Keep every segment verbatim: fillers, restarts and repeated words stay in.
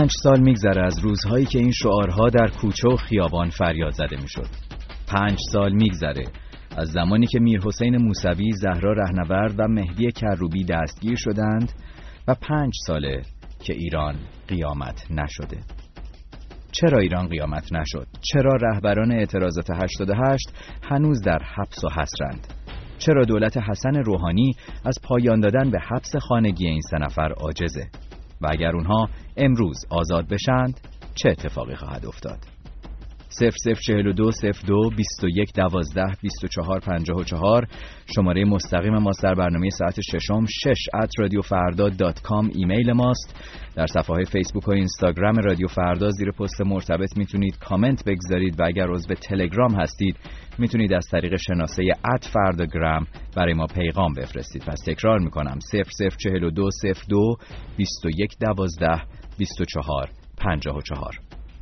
پنج سال میگذره از روزهایی که این شعارها در کوچه و خیابان فریاد زده میشد. پنج سال میگذره از زمانی که میرحسین موسوی، زهرا رهنورد و مهدی کروبی دستگیر شدند و پنج ساله که ایران قیامت نشده. چرا ایران قیامت نشد؟ چرا رهبران اعتراضات هشتاد و هشت هنوز در حبس و حصرند؟ چرا دولت حسن روحانی از پایان دادن به حبس خانگی این سه نفر عاجزه؟ و اگر اونها امروز آزاد بشند چه اتفاقی خواهد افتاد؟ صفر صفر چهل و دو صفر دو بیست و یک دوازده بیست و چهار پنجاه و چهار شماره مستقیم ما در برنامه ساعت ششم شش ات رادیو فردا دات کام ایمیل ماست. در صفحه فیسبوک و اینستاگرام رادیو فردا زیر پست مرتبط میتونید کامنت بگذارید و اگر عضو تلگرام هستید میتونید از طریق شناسه ات فرداگرام برای ما پیغام بفرستید. پس تکرار میکنم صفر صفر چهل و دو صفر دو بیست و یک دوازده بیست و چهار پنجاه و چهار.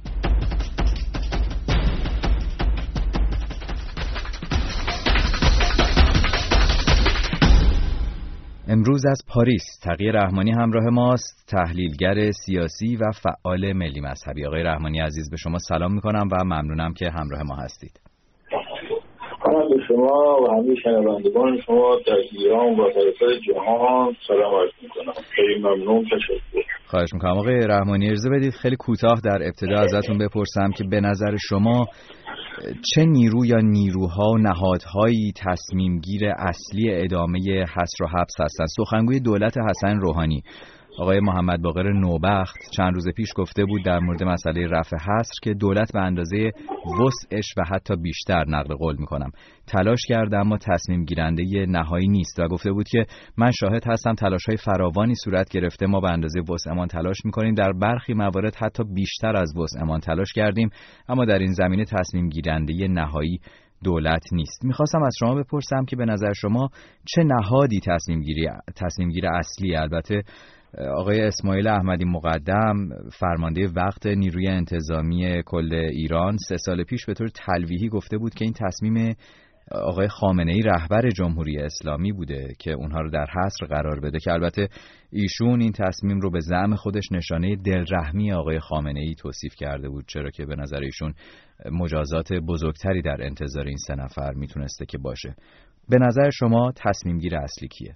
امروز از پاریس تقی رحمانی همراه ماست، تحلیلگر سیاسی و فعال ملی مذهبی. آقای رحمانی عزیز به شما سلام میکنم و ممنونم که همراه ما هستید. سلام به شما و همه شنوندگان شما در ایران و سراسر جهان سلام عرض میکنم. خیلی ممنون، تشکر. خواهش میکنم. آقای رحمانی اجازه بدید خیلی کوتاه در ابتدا ازتون بپرسم که به نظر شما چه نیرو یا نیروها و نهادهایی تصمیمگیر اصلی ادامه حصر و حبس هستند؟ سخنگوی دولت حسن روحانی آقای محمد باقر نوبخت چند روز پیش گفته بود در مورد مسئله رفع حصر که دولت به اندازه وسعش و حتی بیشتر، نقل قول میکنم، تلاش کرده اما تصمیم گیرنده نهایی نیست و گفته بود که من شاهد هستم تلاش‌های فراوانی صورت گرفته، ما به اندازه وسعمان تلاش میکنیم، در برخی موارد حتی بیشتر از وسعمان تلاش کردیم، اما در این زمینه تصمیم گیرنده نهایی دولت نیست. میخواستم از شما بپرسم که به نظر شما چه نهادی تصمیم گیری تصمیم گیر اصلی؟ البته آقای اسماعیل احمدی مقدم فرمانده وقت نیروی انتظامی کل ایران سه سال پیش به طور تلویحی گفته بود که این تصمیم آقای خامنه‌ای رهبر جمهوری اسلامی بوده که اونها رو در حصر قرار بده، که البته ایشون این تصمیم رو به زعم خودش نشانه دلرحمی آقای خامنه‌ای توصیف کرده بود، چرا که به نظر ایشون مجازات بزرگتری در انتظار این سه نفر میتونسته که باشه. به نظر شما تصمیم گیر اصلی کیه؟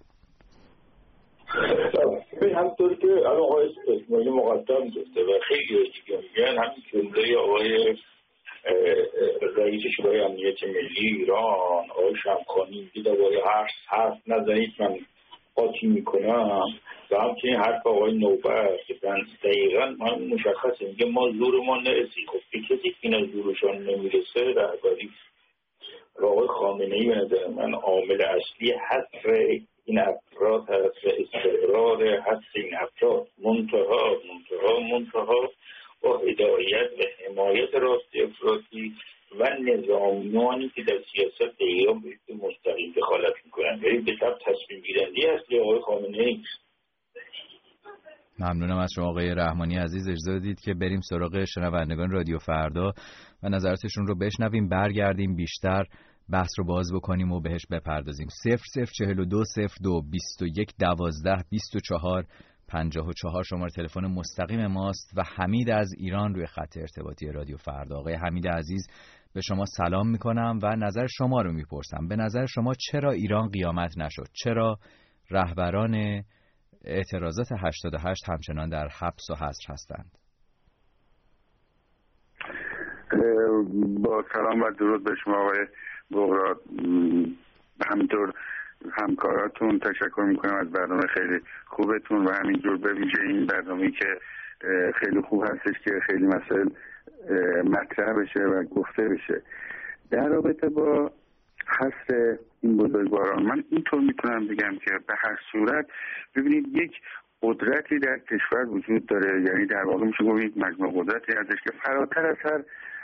همطور که الان آقای اسماعیل مقدم گفته و خیلی دیگه میگن، همین جمله آقای رئیس شورای امنیت ملی ایران آقای شمخانی میگه درباره حرف حرف نزنید من قاطی میکنم، و همچنین حرف آقای نوبت که دقیقا من مشخصه میگه ما زورمان نرسید. خب به کسی که این زورشان نمیرسه رهبری آقای خامنه‌ای به نظر من عامل اصلی حصر این افراد هست و استقرار حصر این افراد، منتها منتها منتها با هدایت و حمایت راست افرادی و نظامیانی که در سیاست ایران به مستقیم دخالت میکنن، یعنی به طب تصمیم گیرنده اصلی آقای خامنه‌ای. ممنونم از شما آقای رحمانی عزیز. اجازه بدید که بریم سراغ شنوندگان رادیو فردا و نظراتشون رو بشنویم، برگردیم بیشتر بحث رو باز بکنیم و بهش بپردازیم. صفر صفر چهل و دو صفر دو بیست و یک دوازده بیست و چهار پنجاه و چهار شماره تلفن مستقیم ماست و حمید از ایران روی خط ارتباطی رادیو فردا. آقای حمید عزیز به شما سلام میکنم و نظر شما رو میپرسم. به نظر شما چرا ایران قیامت نشد؟ چرا رهبران اعتراضات هشتاد و هشت همچنان در حبس و حصر هستند؟ با سلام و درود به شما آقای بغراد، همینطور همکاراتون تشکر میکنم از برنامه خیلی خوبتون و همینجور به ویژه این برنامه‌ای که خیلی خوب هستش که خیلی مسائل مطرح بشه و گفته بشه. در رابطه با حصر این بزرگواران من اینطور میتونم بگم که به هر صورت ببینید یک قدرتی در کشور وجود داره، یعنی در واقع میشه گفت یک مجموعه قدرتی ازش که فراتر از هر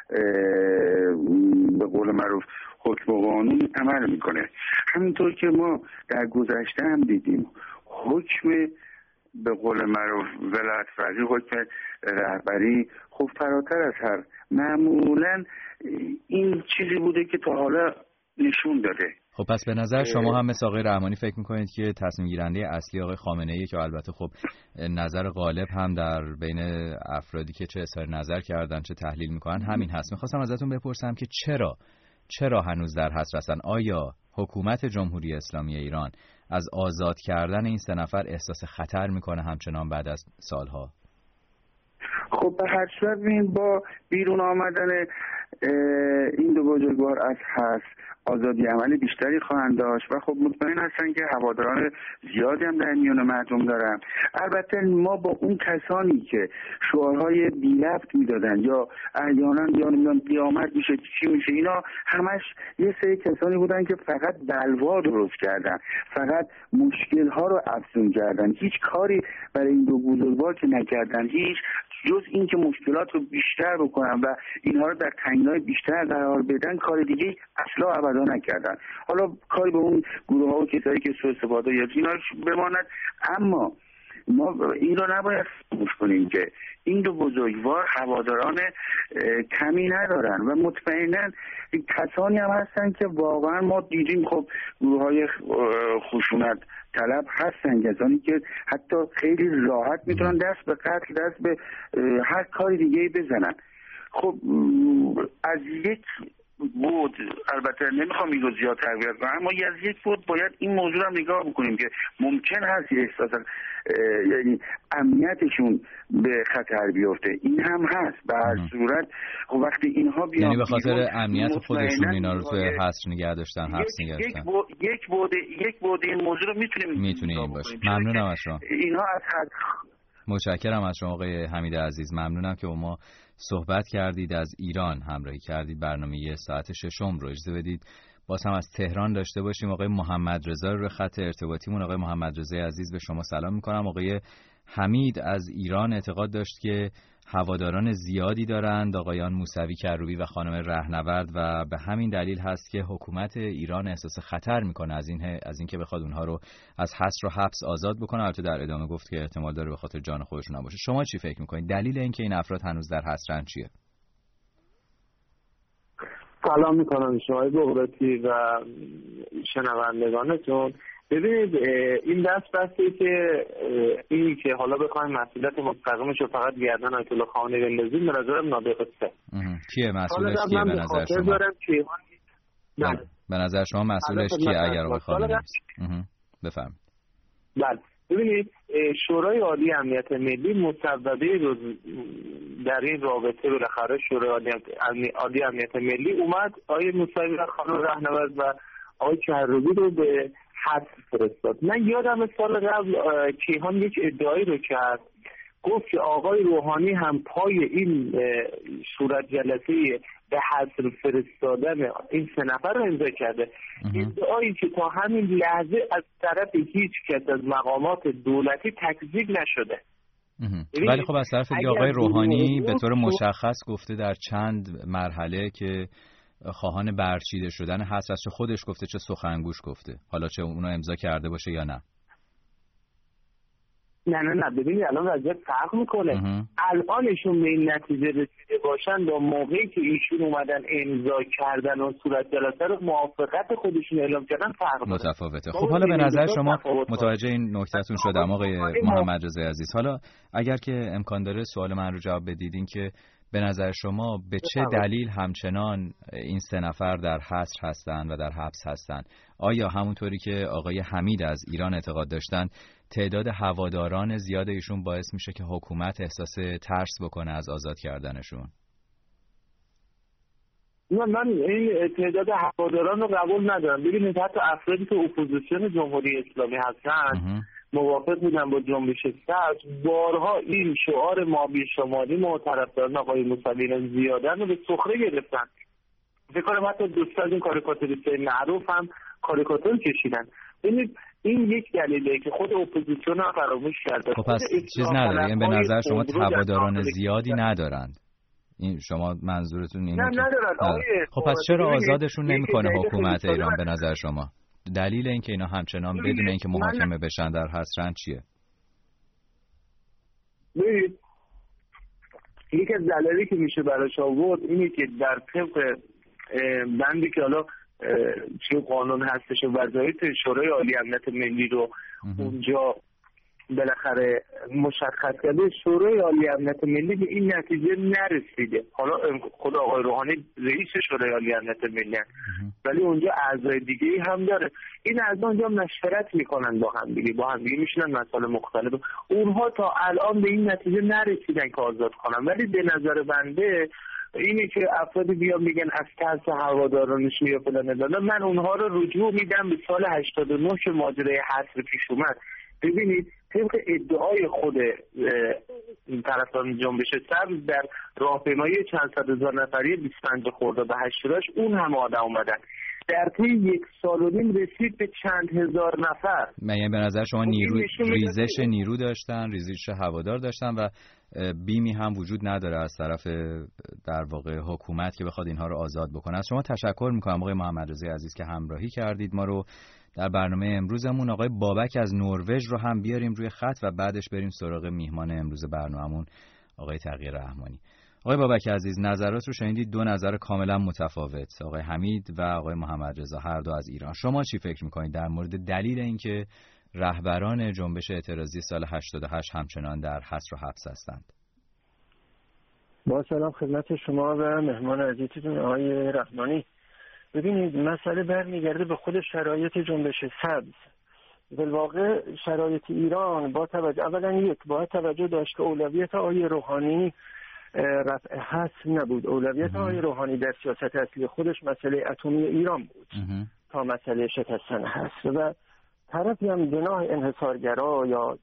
به قول معروف حکم و قانون عمل میکنه. همینطور که ما در گذشته هم دیدیم حکم به قول معروف ولایت فقیه، حکم رهبری خب فراتر از هر معمولا این چیزی بوده که تا حالا نشون داده خب پس به نظر شما هم مثل آقای رحمانی فکر میکنید که تصمیم گیرنده اصلی آقای خامنه‌ای که البته خب نظر غالب هم در بین افرادی که چه اظهار نظر کردن چه تحلیل میکنن همین هست. میخواستم ازتون بپرسم که چرا چرا هنوز در حصر هستن؟ آیا حکومت جمهوری اسلامی ایران از آزاد کردن این سه نفر احساس خطر میکنه همچنان بعد از سالها؟ خب به هر صورت با بیرون آمدن این دو بزرگوار از حبس آزادی عمل بیشتری خواهند داشت و خب مطمئن هستن که هواداران زیادی هم در میان مردم دارن. البته ما با اون کسانی که شعارهای بی لفظ میدادن یا احیانا یا نمیدونم قیامت میشه چی میشه، اینا همش یه سری کسانی بودن که فقط بلوا درست کردن، فقط مشکل ها رو افزون کردن، هیچ کاری برای این دو بزرگوار که نکردن، هیچ جز این که مشکلات رو بیشتر بکنن و اینها رو در تنگنای بیشتر قرار بدن، کار دیگه اصلا ابدا نکردن. حالا کاری به اون گروه ها و کسایی که سوء استفاده یا اینا بماند، اما ما این رو نباید فراموش کنیم که این دو بزرگوار هواداران کمی ندارن و مطمئنا کسانی هم هستن که واقعا ما دیدیم خب گروه های خشونت طلب هستن، کسانی که حتی خیلی راحت میتونن دست به قتل دست به هر کاری دیگه بزنن. خب از یک بود، البته نمیخوام این رو زیاد تقویت کنم، اما از یک بود باید این موضوع هم نگاه بکنیم که ممکن هست یه احساس یعنی امنیتشون به خطر بیفته. این هم هست. به هر صورت خب وقتی اینها بیان یعنی به خاطر امنیت خودشون اینا رو توی حصر نگه داشتن، حبس نگه داشتن. یک بود یک بود یک بود این موضوع رو میتونیم میتونیم باشه. ممنونم از شما. اینها از حد متشکرم از شما آقای حمید عزیز. ممنونم که با ما صحبت کردید، از ایران همراهی کردید. برنامه ساعت ششم رو اجازه بدید باز هم از تهران داشته باشیم. آقای محمد رضا رو خط ارتباطیمون. آقای محمد رضا عزیز به شما سلام میکنم. آقای حمید از ایران اعتقاد داشت که هواداران زیادی دارند، آقایان موسوی کروبی و خانم رهنورد، و به همین دلیل هست که حکومت ایران احساس خطر میکنه از این از اینکه بخواد اونها رو از حصر و حبس آزاد بکنه. البته در ادامه گفت که احتمال داره به خاطر جان خودشون نباشه. شما چی فکر میکنید؟ دلیل اینکه این افراد هنوز در حصرن چیه؟ سلام میکنم شما بغراتی و شنوندگانتون. ببینید این دست بسته که اینی که حالا بخوایم مسئولیت مستقیمش رو فقط گردن آیت الله خامنه‌ای بندازیم، به نظرم نادرسته. کیه مسئولش کیه به نظر شما؟ بله. به نظر شما مسئولش کیه اگر آقای خامنه‌ای نیست؟ بفرمایید. بله ببینید شورای عالی امنیت ملی مصوبه رو در این رابطه بالاخره شورای عالی امنیت ملی اومد آقای موسوی و خانم رهنورد و آقای کروبی رو به حبس فرستاد. من یادم سال قبل کیهان یک ادعایی رو کرد، گفت که آقای روحانی هم پای این صورت جلسه به حبس فرستادن این سه نفر رو امضا کرده. ادعایی که تا همین لحظه از طرف هیچ کس از مقامات دولتی تکذیب نشده. ولی خب از طرف دیگه آقای روحانی به طور مشخص گفته در چند مرحله که خواهان برچیده شدن حصر است. چه خودش گفته چه سخنگوش گفته، حالا چه اونو امضا کرده باشه یا نه. نه نه نه ببینید الان وضعیت فرق میکنه. الانشون به این نتیجه رسیده باشن با موقعی که ایشون اومدن امضا کردن و صورت جلسه رو موافقت خودشون اعلام کردن فرق متفاوته. خب حالا به نظر شما متوجه این نکتهتون شدم آقای محمد رضا عزیز. حالا اگر که امکان داره سوال من رو جواب بدید که به نظر شما به چه دلیل همچنان این سه نفر در حصر هستند و در حبس هستند؟ آیا همونطوری که آقای حمید از ایران اعتقاد داشتن تعداد هواداران زیاد ایشون باعث میشه که حکومت احساس ترس بکنه از آزاد کردنشون؟ نه من این تعداد هواداران رو قبول ندارم. ببینید حتی افرادی که اپوزیسیون جمهوری اسلامی هستن موافق بودن با جنبش سبز، بارها این شعار ما بی شمالی ما طرفداران آقای موسوی زیادن رو به سخره گرفتن. فکر کنم حتی دوست از این کاریکاتوریستای معروف هم کاریکاتور کشیدن. ببینید این یک دلیله که خود اپوزیسیون هم فراموش کرده. خب پس چیز نداره، این به نظر شما هواداران زیادی ندارند؟ این شما منظورتون اینه؟ نه ندارن. خب پس چرا آزادشون نمیکنه حکومت ایران به نظر شما؟ دلیل اینکه اینا همچنان بدون اینکه محاکمه بشن در حصرن چیه؟ ببینید یکی از دلایلی که میشه براش آورد اینه که در طبق بندی که حالا چه قانون هستش و وظایف شورای عالی امنیت ملی رو اونجا بالاخره مشخص کرده، شورای عالی امنیت ملی به این نتیجه نرسیده. حالا خود آقای روحانی رئیس شورای عالی امنیت ملی هست، ولی اونجا اعضای دیگه هم داره. این اعضا اونجا مشورت میکنن با هم دیگه، با هم دیگه میشنن مسائل مختلف. اونها تا الان به این نتیجه نرسیدن که آزاد کنن، ولی به نظر بنده اینه که افرادی بیان میگن از ترس هوادارانش یا فلان داده، من اونها رو رجوع میدم به سال هشتاد و نه که ماجرای حصر پیش اومد. ببینید طبق ادعای خود طرفداران جنبش سبز در راهپیمایی چند صد هزار نفری بیست و پنج خرداد و هشت داشت اون هم آدم اومدن، در طی یک سال و نیم رسید به چند هزار نفر. یعنی به نظر شما نیرو ریزش نیرو داشتن، ریزش هوادار داشتن و بیمی هم وجود نداره از طرف در واقع حکومت که بخواد اینها رو آزاد بکنه. از شما تشکر میکنم آقای محمدرضا عزیز که همراهی کردید ما رو در برنامه امروزمون. آقای بابک از نروژ رو هم بیاریم روی خط و بعدش بریم سراغ میهمان امروز برنامه‌مون آقای تقی رحمانی. آقای بابک عزیز، نظرات رو شنیدید، دو نظر کاملا متفاوت، آقای حمید و آقای محمدرضا، هر دو از ایران. شما چی فکر میکنید در مورد دلیل اینکه رهبران جنبش اعتراضی سال هشتاد و هشت همچنان در حصر و حبس هستند؟ با سلام خدمت شما و مهمان عزیزتون آقای رحمانی. ببینید مسئله برمیگرده به خود شرایط جنبش سبز. در واقع شرایط ایران با توجه اولا یک باید توجه داشت که اولویت آقای روحانی رفع حصر نبود. اولویت آقای روحانی در سیاست اصلی خودش مسئله اتمی ایران بود تا مسئله شکستن حصر، و طرفی هم جناح انحصارگرا یا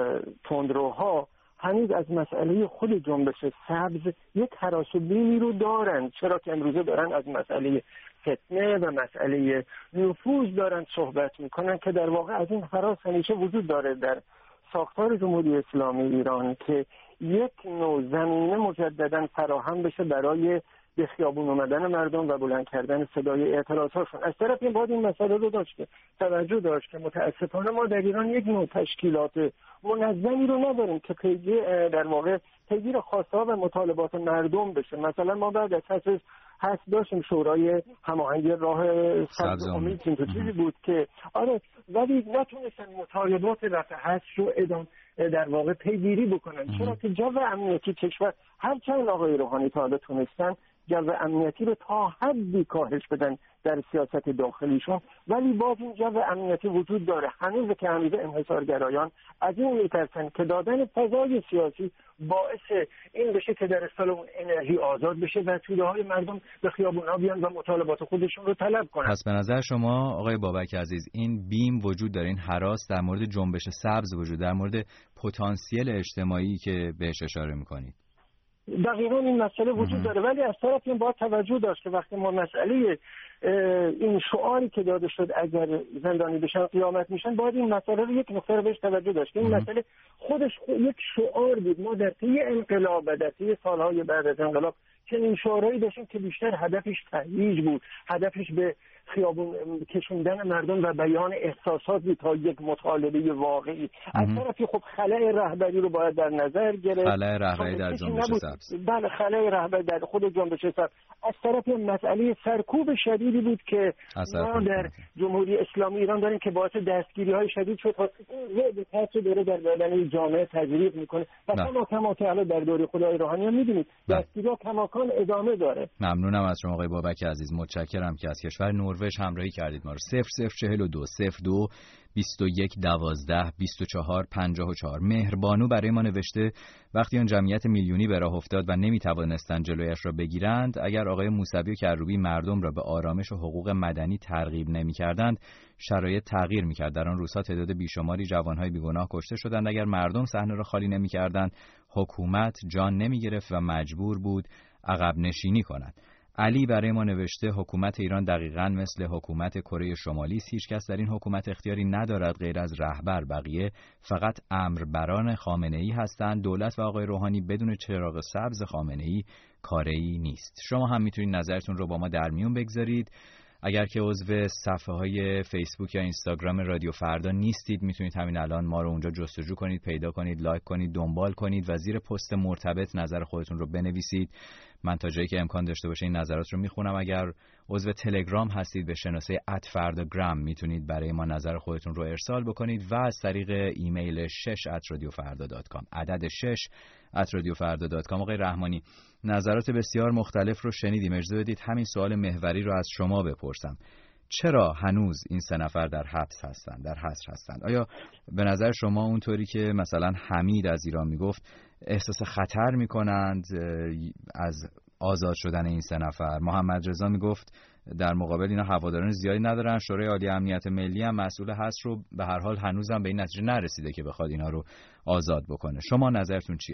تندروها هنوز از مسئله خود جنبش سبز یک هراس و بیمی رو دارن، چرا که امروزه دارن از مسئله فتنه و مسئله نفوذ دارن صحبت میکنن که در واقع از این هراس همیشه وجود داره در ساختار جمهوری اسلامی ایران که یک نوع زمینه مجددا فراهم بشه برای به خیابون اومدن مردم و بلند کردن صدای اعتراضاتشون. از طرفی باید این مسئله رو داشت که توجه داشت که متاسفانه ما در ایران یک نوع تشکیلات منظمی رو نداریم که پیگیر در واقع پیگیر خواسته‌ها و مطالبات مردم بشه. مثلا ما بعد از حصر هست داشتیم شورای هماهنگی راه سبز امید، این چیزی بود که آره، ولی نتونستن مطالبات رفع حصر رو ادامه در واقع پیگیری بکنن، چرا که جو امنیتی کشور هرچند آقای روحانی تا حالا تونستن جو امنیتی رو تا حدی کاهش بدن در سیاست داخلیشون، ولی باز این جو امنیتی وجود داره. هنوز که هنوز انحصارگرایان از این میترسن که دادن فضای سیاسی باعث این بشه که در اصطلاح اون انرژی آزاد بشه و توده های مردم به خیابون‌ها بیان و مطالبات خودشون رو طلب کنن. پس به نظر شما آقای بابک عزیز این بیم وجود داره، این هراس در مورد جنبش سبز وجود، در مورد پتانسیل اجتماعی که بهش اشاره می‌کنید؟ دقیقاً این مسئله وجود داره، ولی از طرف این باید توجه داشت که وقتی ما مسئله این شعاری که داده شد اگر زندانی بشن قیامت میشن، باید این مسئله رو یک نقطه رو بهش توجه داشت. این مسئله خودش یک شعار بود. ما در طی انقلاب و در طی سالهای بعد از انقلاب چنین شعارهایی داشتیم که بیشتر هدفش تهییج بود، هدفش به خیابون کشوندن مردم و بیان احساسات بود تا یک مطالبه واقعی. از طرفی خب خلأ رهبری رو باید در نظر گرفت، خلأ رهبری در جنبش سبز. بله، خلأ رهبری در خود جنبش سبز. از طرفی مسئله سرکوب شدیدی بود که ما در جمهوری اسلامی ایران داریم که باعث دستگیری های شدید شد. این تاثیر داره در بدن جامعه تزریق میکنه و ما کما که الان در دوره خدای روحانی هم میدونید دستگیری‌ها کماکان ادامه داره. ممنونم از شما آقای بابک عزیز، متشکرم که از کشور نروژ همراهی کردید ما رو. صفر صفر چهل و دو صفر دو بیست و یک دوازده بیست و چهار پنجاه و چهار. مهربانو برای ما نوشته وقتی آن جمعیت میلیونی به راه افتاد و نمیتوانستند جلویش را بگیرند، اگر آقای موسوی و کروبی مردم را به آرامش و حقوق مدنی ترغیب نمیکردند، شرایط تغییر میکرد. در آن روزها تعداد بیشماری جوانهای بیگناه کشته شدند. اگر مردم صحنه را خالی نمیکردند، حکومت جان نمیگرفت و مجبور بود عقب نشینی کند. علی برای ما نوشته حکومت ایران دقیقاً مثل حکومت کره شمالی است. هیچ کس در این حکومت اختیاری ندارد غیر از رهبر، بقیه فقط امربران خامنه‌ای هستند. دولت و آقای روحانی بدون چراغ سبز خامنه‌ای کاری نیست. شما هم میتونید نظرتون رو با ما در میون بگذارید. اگر که عضو صفحه های فیسبوک یا اینستاگرام رادیو فردا نیستید، میتونید همین الان ما رو اونجا جستجو کنید، پیدا کنید، لایک کنید، دنبال کنید و زیر پست مرتبط نظر خودتون رو بنویسید. من تا جایی که امکان داشته باشه این نظرات رو میخونم. اگر عضو تلگرام هستید به شناسه ات فرداگرام میتونید برای ما نظر خودتون رو ارسال بکنید و از طریق ایمیل شش ات رادیو فردا دات کام، عدد شش ات رادیو فردا دات کام. آقای رحمانی، نظرات بسیار مختلف رو شنیدیم. اجازه بدید همین سوال محوری رو از شما بپرسم. چرا هنوز این سه نفر در حبس هستند، در حصر هستند؟ آیا به نظر شما اونطوری که مثلا حمید از ایران میگفت احساس خطر میکنند از آزاد شدن این سه نفر؟ محمد رضا میگفت در مقابل اینا هواداران زیادی ندارن، شورای عالی امنیت ملی هم مسئول حصر رو به هر حال هنوزم به این نتیجه نرسیده که بخواد اینا رو آزاد بکنه. شما نظرتون چیه؟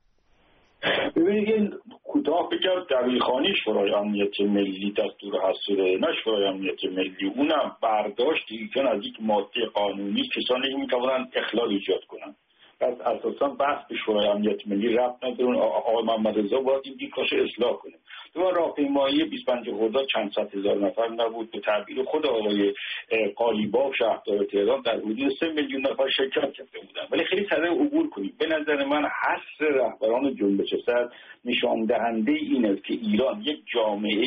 ببینید این کوتاه بگم دبیرخانی شورای امنیت ملی دستور حصر نه شورای امنیت ملی، اونم برداشتی که از یک ماده قانونی کسانی میتوانند اخلال ایجاد کنند. پس اساسا بحث به شورای امنیت ملی ربط نداره. آقای محمد رضا باید این دیکاش اصلاح کنه. تو راهپیمایی بیست و پنج خرداد چند صد هزار نفر نبود، به تعبیر خود آقای قالیباف شهردار تهران در حدود سه میلیون نفر شرکت کرده بودن. ولی خیلی سریع عبور کنیم. به نظر من حصر رهبران جنبش صدر نشان دهنده این است که ایران یک جامعه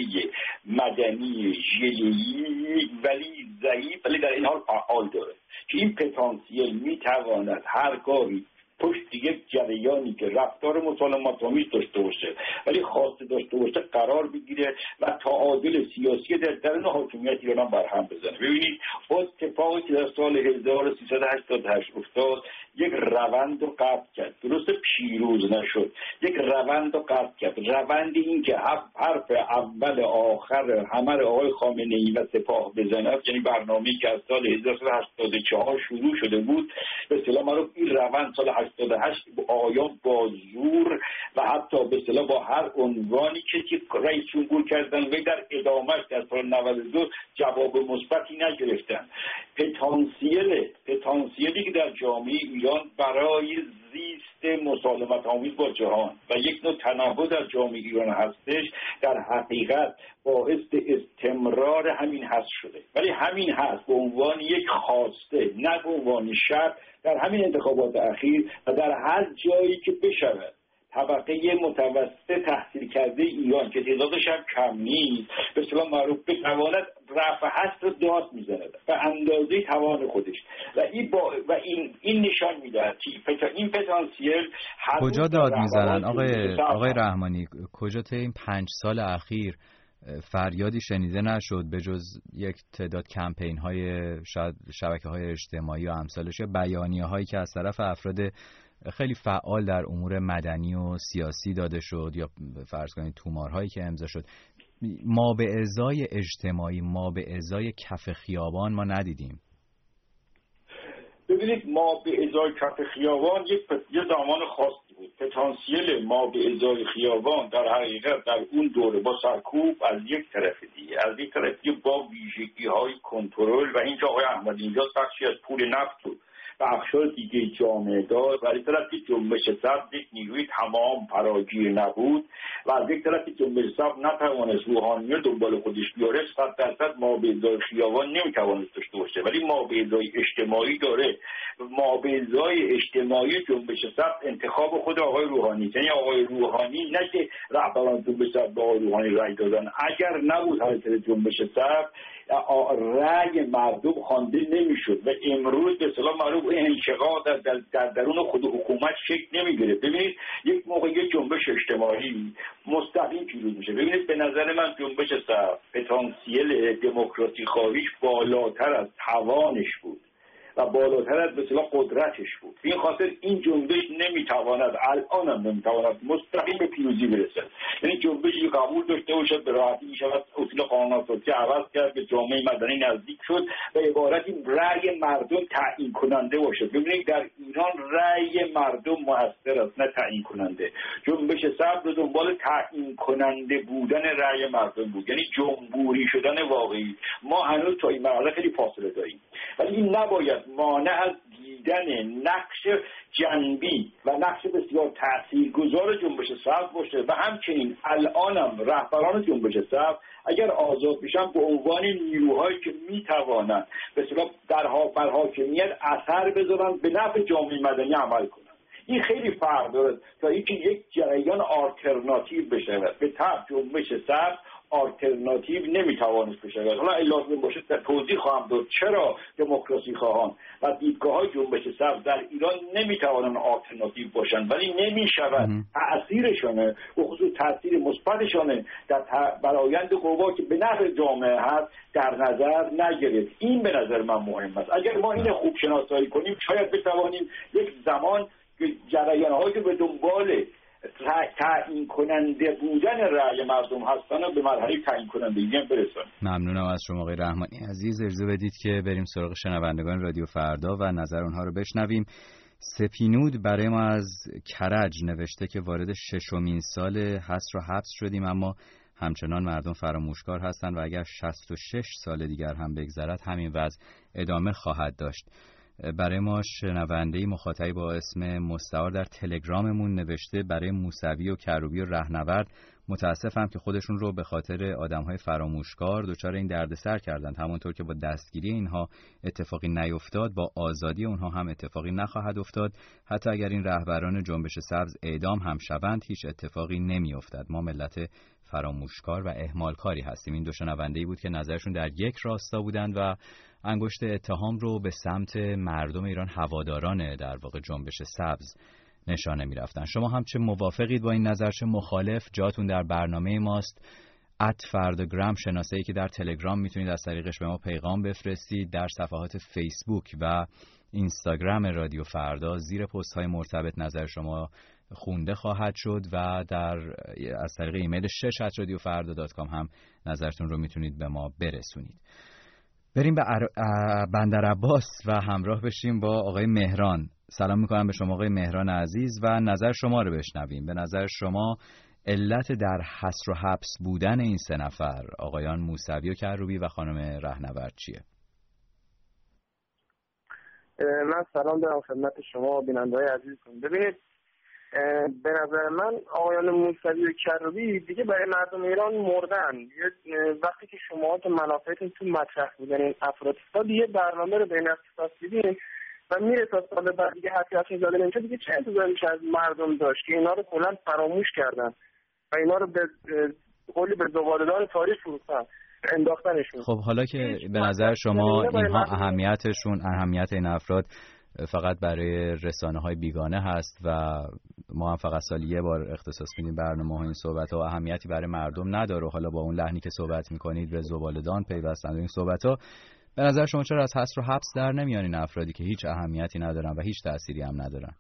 مدنی ژئویی ولی ضعیف ولی در این حال فعال داره که این پتانسیل میتواند هر گاهی پشت یک جریانی که رفتار مسالمت‌آمیز داشته باشه ولی خواسته داشته باشه قرار بگیره و تعادل سیاسی در درون حاکمیت ایران برهم بزنه. ببینید اتفاقی که در سال هزار و سیصد و هشتاد و هشت افتاد یک روند رو قطع کرد. درسته پیروز نشد، یک روند رو قطع کرد. روند این که حرف اول آخر همه رو آقای خامنه‌ای و سپاه بزند، یعنی برنامه‌ای که از سال هزار و سیصد و هشتاد و چهار شروع شده بود، به اصطلاح معروف این روند سال هشتاد و هشت آیان با زور و حتی به اصطلاح با هر عنوانی که رئیس جمهور کردن و در ادامهش در سال نود و دو جواب مثبتی نگرفتن. پتانسیل پتانسیلی که در جامعه ایران برای زیست مسالمت آمیز با جهان و یک نوع تنوع در جامعه ایران هستش، در حقیقت باعث استمرار همین هست شده. ولی همین هست به عنوان یک خواسته، نه به عنوان شرط، در همین انتخابات اخیر و در هر جایی که بشود طبقه متوسط تحصیل کرده ایران که تعدادش هم کم نیست، به اصطلاح معروف بتواند رفع هست رو داد میزند به اندازه توان خودش و این با و این این نشان میدهد که این پتانسیل کجا داد میزنن. آقای آقای رحمانی، کجا تا این پنج سال اخیر فریادی شنیده نشد به جز یک تعداد کمپین های شبکه های اجتماعی و امثالش یا بیانیه هایی که از طرف افراد خیلی فعال در امور مدنی و سیاسی داده شد یا فرض کنید تومارهایی که امضا شد؟ ما به ازای اجتماعی، ما به ازای کف خیابان ما ندیدیم. ببینید ما به ازای کف خیابان یک یه زمان خاصی بود. پتانسیل ما به ازای خیابان در حقیقت در اون دوره با سرکوب از یک طرف دیگه، از یک طرف دیگه با ویژگی های کنترل و اینکه آقای احمدی نژاد بخشی از پول نفت بود و اقشار دیگه جامعه داشت و از یک طرف جنبش صدر یک نیروی تمام فراگیر نبود و از یک طرف جنبش صدر نتوانست روحانیت دنبال خودش بیاره، صد درصد ما به ازای خیابان نمیتوانست داشته باشه. ولی ما به ازای اجتماعی داره. ما به ازای اجتماعی جنبش صدر انتخاب خود آقای روحانی، یعنی آقای روحانی نه که رهبران جنبش صدر به آقای روحانی رأی دادن. اگر نبود حرکت جنبش صدر رأی مردم خوانده نمیشد و امروز به اصطلاح معروف انشقاق در, در, در درون خود حکومت شکل نمیگیره. ببینید یک موقع یک جنبش اجتماعی مستقیم پیروز میشه. ببینید به نظر من جنبش صدر پتانسیل دموکراسی خواهیش بالاتر از توانش بود و بالاتر از به اصطلاح قدرتش بود. این خاطر این جنبش نمیتواند، الان هم نمیتواند مستقیم به پیروزی برسد. یعنی جنبشی قبول داشته باشد به راحتی میشود اصول قانون اساسی عوض کرد، به جامعه مدنی نزدیک شد و عبارتی رأی مردم تعیین کننده باشد. ببینید در ایران رأی مردم مؤثر است نه تعیین کننده. جنبش صدر به دنبال تعیین کننده بودن رأی مردم بود، یعنی جمهوری شدن واقعی. ما هنوز تا این مرحله خیلی فاصله داریم ولی این نباید مانع از دیدن نقش جنبی و نقش بسیار تاثیرگذار جنبش سبز باشه و همچنین الانم رهبران جنبش سبز اگر آزاد بشن به عنوان نیروهایی که میتوانند به اصطلاح در بر حاکمیت اثر بذارن به نفع جامعه مدنی عمل کنن. این خیلی فرق داره تا اینکه یک جریان آلترناتیو بشه. به طبع جنبش سبز آلترناتیو نمیتوانست بشه. حالا لازم باشه توضیح خواهم داد چرا دموکراسی خواهان و دیدگاه‌های جنبش سبز در ایران نمیتوانند آلترناتیو باشن، ولی نمیشود تأثیرشونه و خصوص تأثیر مثبتشونه در برآیند قوا که به نفع جامعه هست در نظر نگرفت. این به نظر من مهم است. اگر ما این خوب شناسایی کنیم شاید بتوانیم یک زمان جریان‌هایی که به دنبال تعیین کننده بودن رأی مردم هستن و به مرحله تعیین کنندگی هم برسن. ممنونم از شما آقای رحمانی عزیز. اجازه بدید که بریم سراغ شنوندگان رادیو فردا و نظر اونها رو بشنویم. سپینود برای ما از کرج نوشته که وارد ششمین سال حصر و حبس شدیم اما همچنان مردم فراموشکار هستند و اگر شصت و شش سال دیگر هم بگذرد همین وضع ادامه خواهد داشت. برای ما شنونده‌ای مخاطبی با اسم مستعار در تلگراممون نوشته برای موسوی و کروبی و رهنورد متاسفم که خودشون رو به خاطر آدم‌های فراموشکار دچار این دردسر کردند. همونطور که با دستگیری اینها اتفاقی نیفتاد با آزادی اونها هم اتفاقی نخواهد افتاد. حتی اگر این رهبران جنبش سبز اعدام هم شوند هیچ اتفاقی نمی‌افتد. ما ملت فراموشکار و اهمالکاری هستیم. این دو شنونده‌ای بود که نظرشون در یک راستا بودند و انگشت اتهام رو به سمت مردم ایران هواداران در واقع جنبش سبز نشانه می‌رفتن. شما هم چه موافقید با این نظر چه مخالف؟ جاتون در برنامه ماست. ات فرداگرام شناسه‌ای که در تلگرام میتونید از طریقش به ما پیغام بفرستید. در صفحات فیسبوک و اینستاگرام رادیو فردا زیر پست‌های مرتبط نظر شما خونده خواهد شد و در از طریق ایمیل شش ات رادیو فردا دات کام هم نظرتون رو میتونید به ما برسونید. بریم به بندر عباس و همراه بشیم با آقای مهران. سلام میکنم به شما آقای مهران عزیز و نظر شما رو بشنویم. به نظر شما علت در حصر و حبس بودن این سه نفر آقایان موسوی و کروبی و خانم رهنورد چیه؟ من سلام دارم خدمت شما بیننده‌های عزیزتون. ببینید به نظر من آقایان موسوی و کروبی دیگه برای مردم ایران مردن. وقتی که شماها منافعتون تو مطرح بودن این افراد سال یه برنامه رو بین اختصاص دیدین و میره تا سال بعد دیگه حرفی حرفی زده نمیشه دیگه چه انتظاری میشه از مردم داشت که اینا رو کلا فراموش کردن و اینا رو به قولی به زباله‌دان تاریخ فروختن انداختنشون. خب حالا که به نظر شما اینها اهمیتشون اهمیت این افراد فقط برای رسانه‌های بیگانه هست و ما هم فقط سال یه بار اختصاص میدیم برنامه‌ها این صحبت‌ها و اهمیتی برای مردم نداره، حالا با اون لحنی که صحبت می‌کنید به زباله‌دان پیوستن این صحبت‌ها، به نظر شما چرا از حصر و حبس در نمیان این افرادی که هیچ اهمیتی ندارن و هیچ تأثیری هم ندارن؟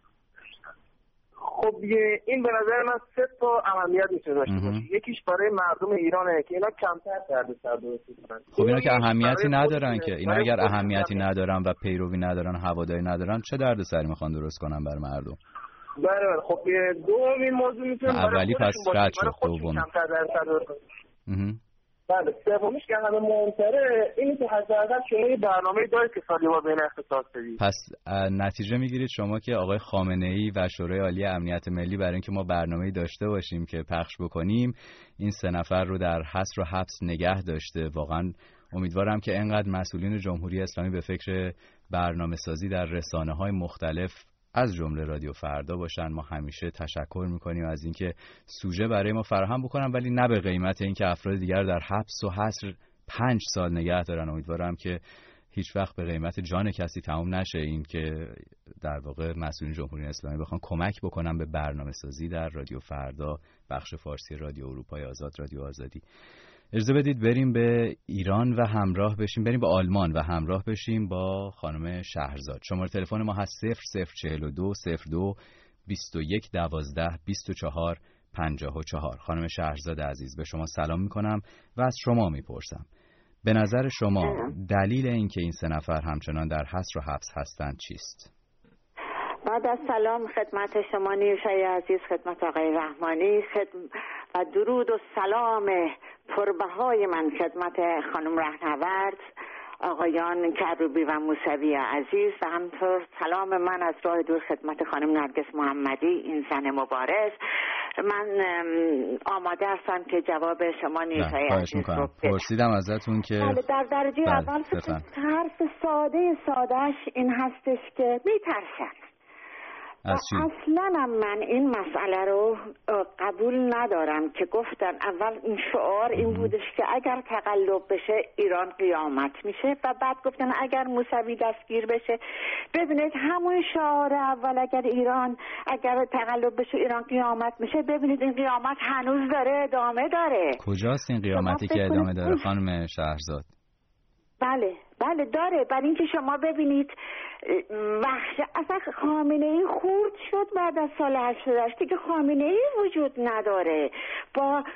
خب این به نظر من سه تا اهمیت میتونه داشته باشه. یکیش برای مردم ایرانه که اینا کمتر دردسر درست می‌کنن. خب اینا که اهمیتی ندارن که اینا اگر اهمیتی ندارن و پیروی ندارن هواداری ندارن چه دردسری میخوان درست کنن بر مردم؟ بله خب دومین موضوع میتونه اولی پس رد شد دوم. کمتر دردسر درست کنن. بله سومیش که همه مهمتره اینی که حداقل شما یه برنامه‌ای دارید که سالی بار بین اختصاص بدید. پس نتیجه میگیرید شما که آقای خامنه‌ای و شورای عالی امنیت ملی برای اینکه ما برنامه‌ای داشته باشیم که پخش بکنیم این سه نفر رو در حصر و حبس نگه داشته. واقعا امیدوارم که اینقدر مسئولین جمهوری اسلامی به فکر برنامه‌سازی در رسانه‌های مختلف از جمله رادیو فردا باشن. ما همیشه تشکر میکنیم از اینکه سوژه برای ما فراهم بکنن ولی نه به قیمت اینکه افراد دیگر در حبس و حصر پنج سال نگه دارن. امیدوارم که هیچ وقت به قیمت جان کسی تمام نشه این که در واقع مسئولین جمهوری اسلامی بخوان کمک بکنن به برنامه‌سازی در رادیو فردا بخش فارسی رادیو اروپای آزاد رادیو آزادی. اجازه بدید بریم به ایران و همراه بشیم بریم به آلمان و همراه بشیم با خانم شهرزاد. شماره تلفن ما هست صفر صفر چهل و دو صفر دو بیست و یک دوازده بیست و چهار پنجاه و چهار. خانم شهرزاد عزیز به شما سلام میکنم و از شما میپرسم به نظر شما دلیل اینکه این سه نفر همچنان در حصر و حبس هستند چیست؟ بعد از سلام خدمت شما نیوشای عزیز، خدمت آقای رحمانی خدم... و درود و سلام پربهای من خدمت خانم رهنورد، آقایان کروبی و موسوی عزیز و همطور سلام من از راه دور خدمت خانم نرگس محمدی، این زن مبارز. من آماده هستم که جواب شما نیوشای عزیز رو بدم. پرسیدم ازتون که بله در درجه اول حرف ساده سادهش این هستش که میترسن. اصلا من این مسئله رو قبول ندارم که گفتن اول این شعار این بودش که اگر تقلب بشه ایران قیامت میشه و بعد گفتن اگر موسوی دستگیر بشه. ببینید همون شعار اول اگر ایران اگر تقلب بشه ایران قیامت میشه، ببینید این قیامت هنوز داره ادامه داره. کجاست این قیامتی که ادامه داره خانم شهرزاد؟ بله بله داره. برای اینکه شما ببینید وحش اصلا خامنه ای خورد شد بعد از سال هشتاد و هشت دیگه خامنه ای وجود نداره با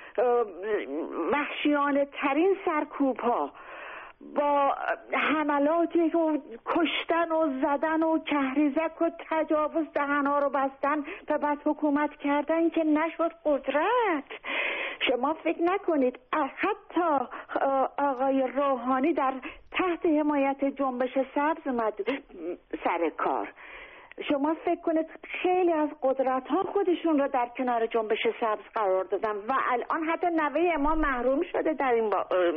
وحشیانه ترین سرکوب ها، با حملاتی که کشتن و زدن و کهریزک و تجاوز دهنها رو بستن و بعد حکومت کردن که نشد قدرت. شما فکر نکنید حتی آقای روحانی در تحت حمایت جنبش سبز اومد سر کار. شما فکر کنید خیلی از قدرت ها خودشون رو در کنار جنبش سبز قرار دادن و الان حتی نوه امام محروم شده در این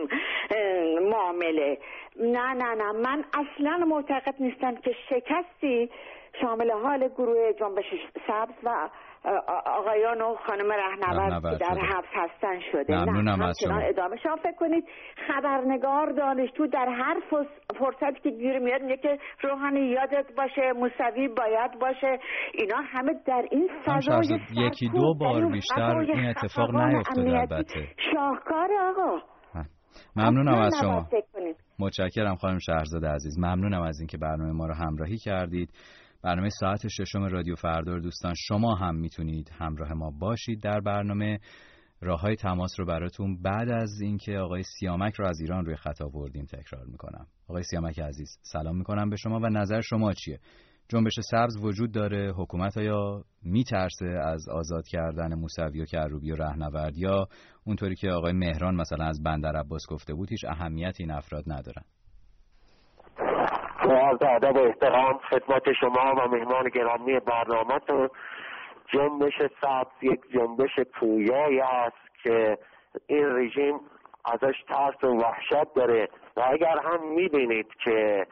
معامله. نه نه نه من اصلا معتقد نیستم که شکستی شامل حال گروه جنبش سبز و آقایان و خانم رهنورد که در حبس هستن شده. ممنونم از شما. ادامه شما فکر کنید خبرنگار دانشجو در هر فرصتی که گیر میاد میگه که روحانی یادت باشه موسوی باید باشه. اینا همه در این فضای یکی دو بار بیشتر این اتفاق نیفتاده. البته شاهکار آقا. ممنونم از شما. متشکرم خانم شهرزاد عزیز. ممنونم از اینکه برنامه ما رو همراهی کردید. برنامه ساعت ششم رادیو فردا دوستان، شما هم میتونید همراه ما باشید در برنامه. راههای تماس رو براتون بعد از اینکه آقای سیامک رو از ایران روی خط آوردیم تکرار میکنم. آقای سیامک عزیز سلام میکنم به شما و نظر شما چیه؟ جنبش سبز وجود داره؟ حکومت آیا میترسه از آزاد کردن موسوی و کروبی و رهنورد، یا اونطوری که آقای مهران مثلا از بندر عباس گفته بود هیچ اهمیت این افراد ندارن؟ عرض ادب و احترام خدمت شما و مهمان گرامی برنامه‌تون. جنبش سبز یک جنبش پویایی است که این رژیم ازش ترس و وحشت داره و اگر هم میبینید که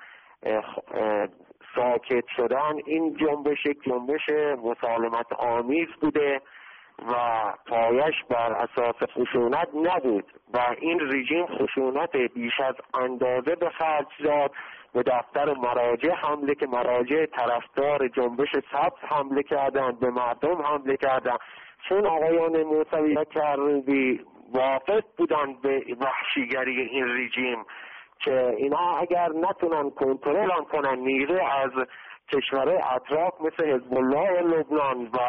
ساکت شدن، این جنبش یک جنبش مسالمت آمیز بوده و پایش بر اساس خشونت نبود و این رژیم خشونت بیش از اندازه به خرج داد. به دفتر مراجع حمله که مراجع طرفدار جنبش سبز حمله کردن، به مردم حمله کردن، چون آقایان موسوی و کروبی وافق بودن به وحشیگری این رژیم که اینا اگر نتونن کنترل کنن نیرو از کشورهای اطراف مثل حزب الله لبنان و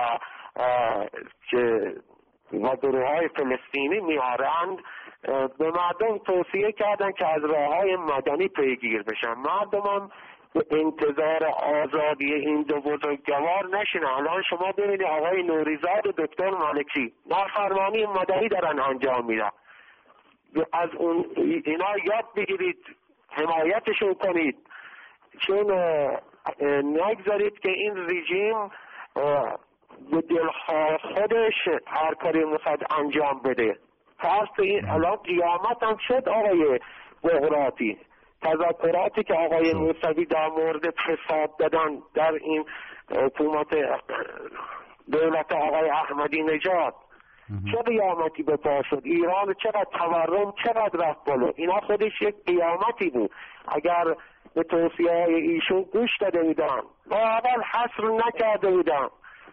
که و گروه‌های فلسطینی میارند، به مردم توصیه کردن که از راه‌های مدنی پیگیر بشن. مردم هم به انتظار آزادی این دو بزرگوار نشینن. الان شما ببینید آقای نوریزاد و دکتر مالکی نافرمانی مدنی دارن انجام میدن. از اون اینا یاد بگیرید، حمایتشون کنید، چون نگذارید که این رژیم به دلخواه خودش هر کاری میخواد انجام بده. فرض این الان قیامت هم شد آقای بغراتی. تذکراتی که آقای موسوی در مورد فساد دادن در این حکومت دولت آقای احمدی نژاد، چه قیامتی به پا شد. ایران چقدر تورم چقدر رفت بالا. اینا خودش یک قیامتی بود اگر به توصیه های ایشون گوش داده بودن و اول حصر نکرده بودن،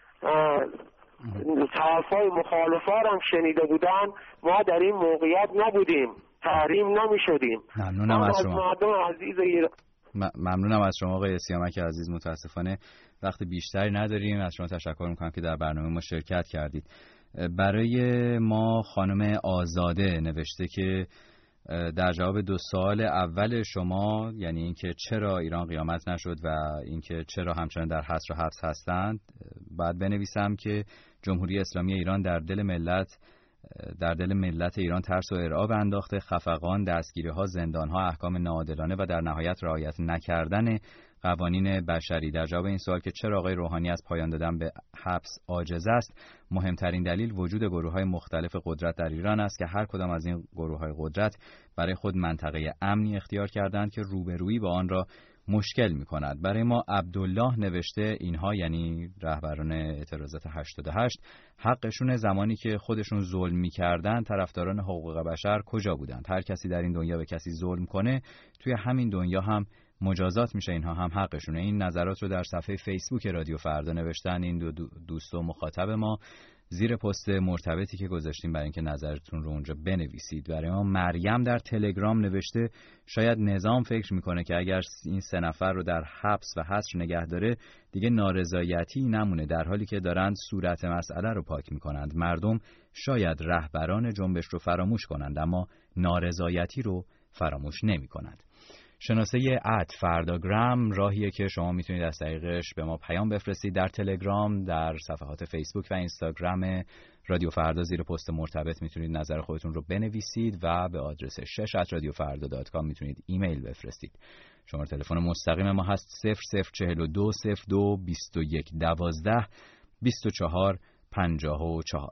طرفای مخالفا هم شنیده بودن، ما در این موقعیت نبودیم، تحریم نمی شدیم. ممنونم از شما. مردم عزیز ایران. ممنونم از شما آقای سیامک عزیز. متاسفانه وقت بیشتری نداریم. از شما تشکر میکنم که در برنامه ما شرکت کردید. برای ما خانم آزاده نوشته که در جواب دو سوال اول شما، یعنی اینکه چرا ایران قیامت نشد و اینکه چرا همچنان در حصر و حبس هستند، باید بنویسم که جمهوری اسلامی ایران در دل ملت در دل ملت ایران ترس و ارعاب انداخته، خفقان، دستگیری‌ها، زندان‌ها، احکام ناعادلانه و در نهایت رعایت نکردن قوانین بشری. در جواب این سوال که چرا آقای روحانی از پایان دادن به حبس عاجز است، مهمترین دلیل وجود گروه‌های مختلف قدرت در ایران است که هر کدام از این گروه‌های قدرت برای خود منطقه امنی اختیار کردند که روبرویی با آن را مشکل می‌کند. برای ما عبدالله نوشته اینها، یعنی رهبران اعتراضات هشتاد و هشت، حقشون زمانی که خودشون ظلم می‌کردن طرفداران حقوق بشر کجا بودند؟ هر کسی در این دنیا به کسی ظلم کنه توی همین دنیا هم مجازات میشه، اینها هم حقشونه. این نظرات رو در صفحه فیسبوک رادیو فردا نوشتن این دو دوست و مخاطب ما زیر پست مرتبطی که گذاشتیم برای اینکه نظرتون رو اونجا بنویسید. برای ما مریم در تلگرام نوشته شاید نظام فکر میکنه که اگر این سه نفر رو در حبس و حصر نگه داره دیگه نارضایتی نمونه، در حالی که دارند صورت مسئله رو پاک میکنند. مردم شاید رهبران جنبش رو فراموش کنند اما نارضایتی رو فراموش نمیکنند. شناسه ات فرداگرام راهیه که شما میتونید از طریقش به ما پیام بفرستید در تلگرام، در صفحات فیسبوک و اینستاگرام رادیو فردا زیر پست مرتبط میتونید نظر خودتون رو بنویسید و به آدرس شش ات رادیو فردا دات کام میتونید ایمیل بفرستید. شماره تلفن مستقیم ما هست صفر صفر چهل و دو صفر دو بیست و یک دوازده بیست و چهار پنجاه و چهار.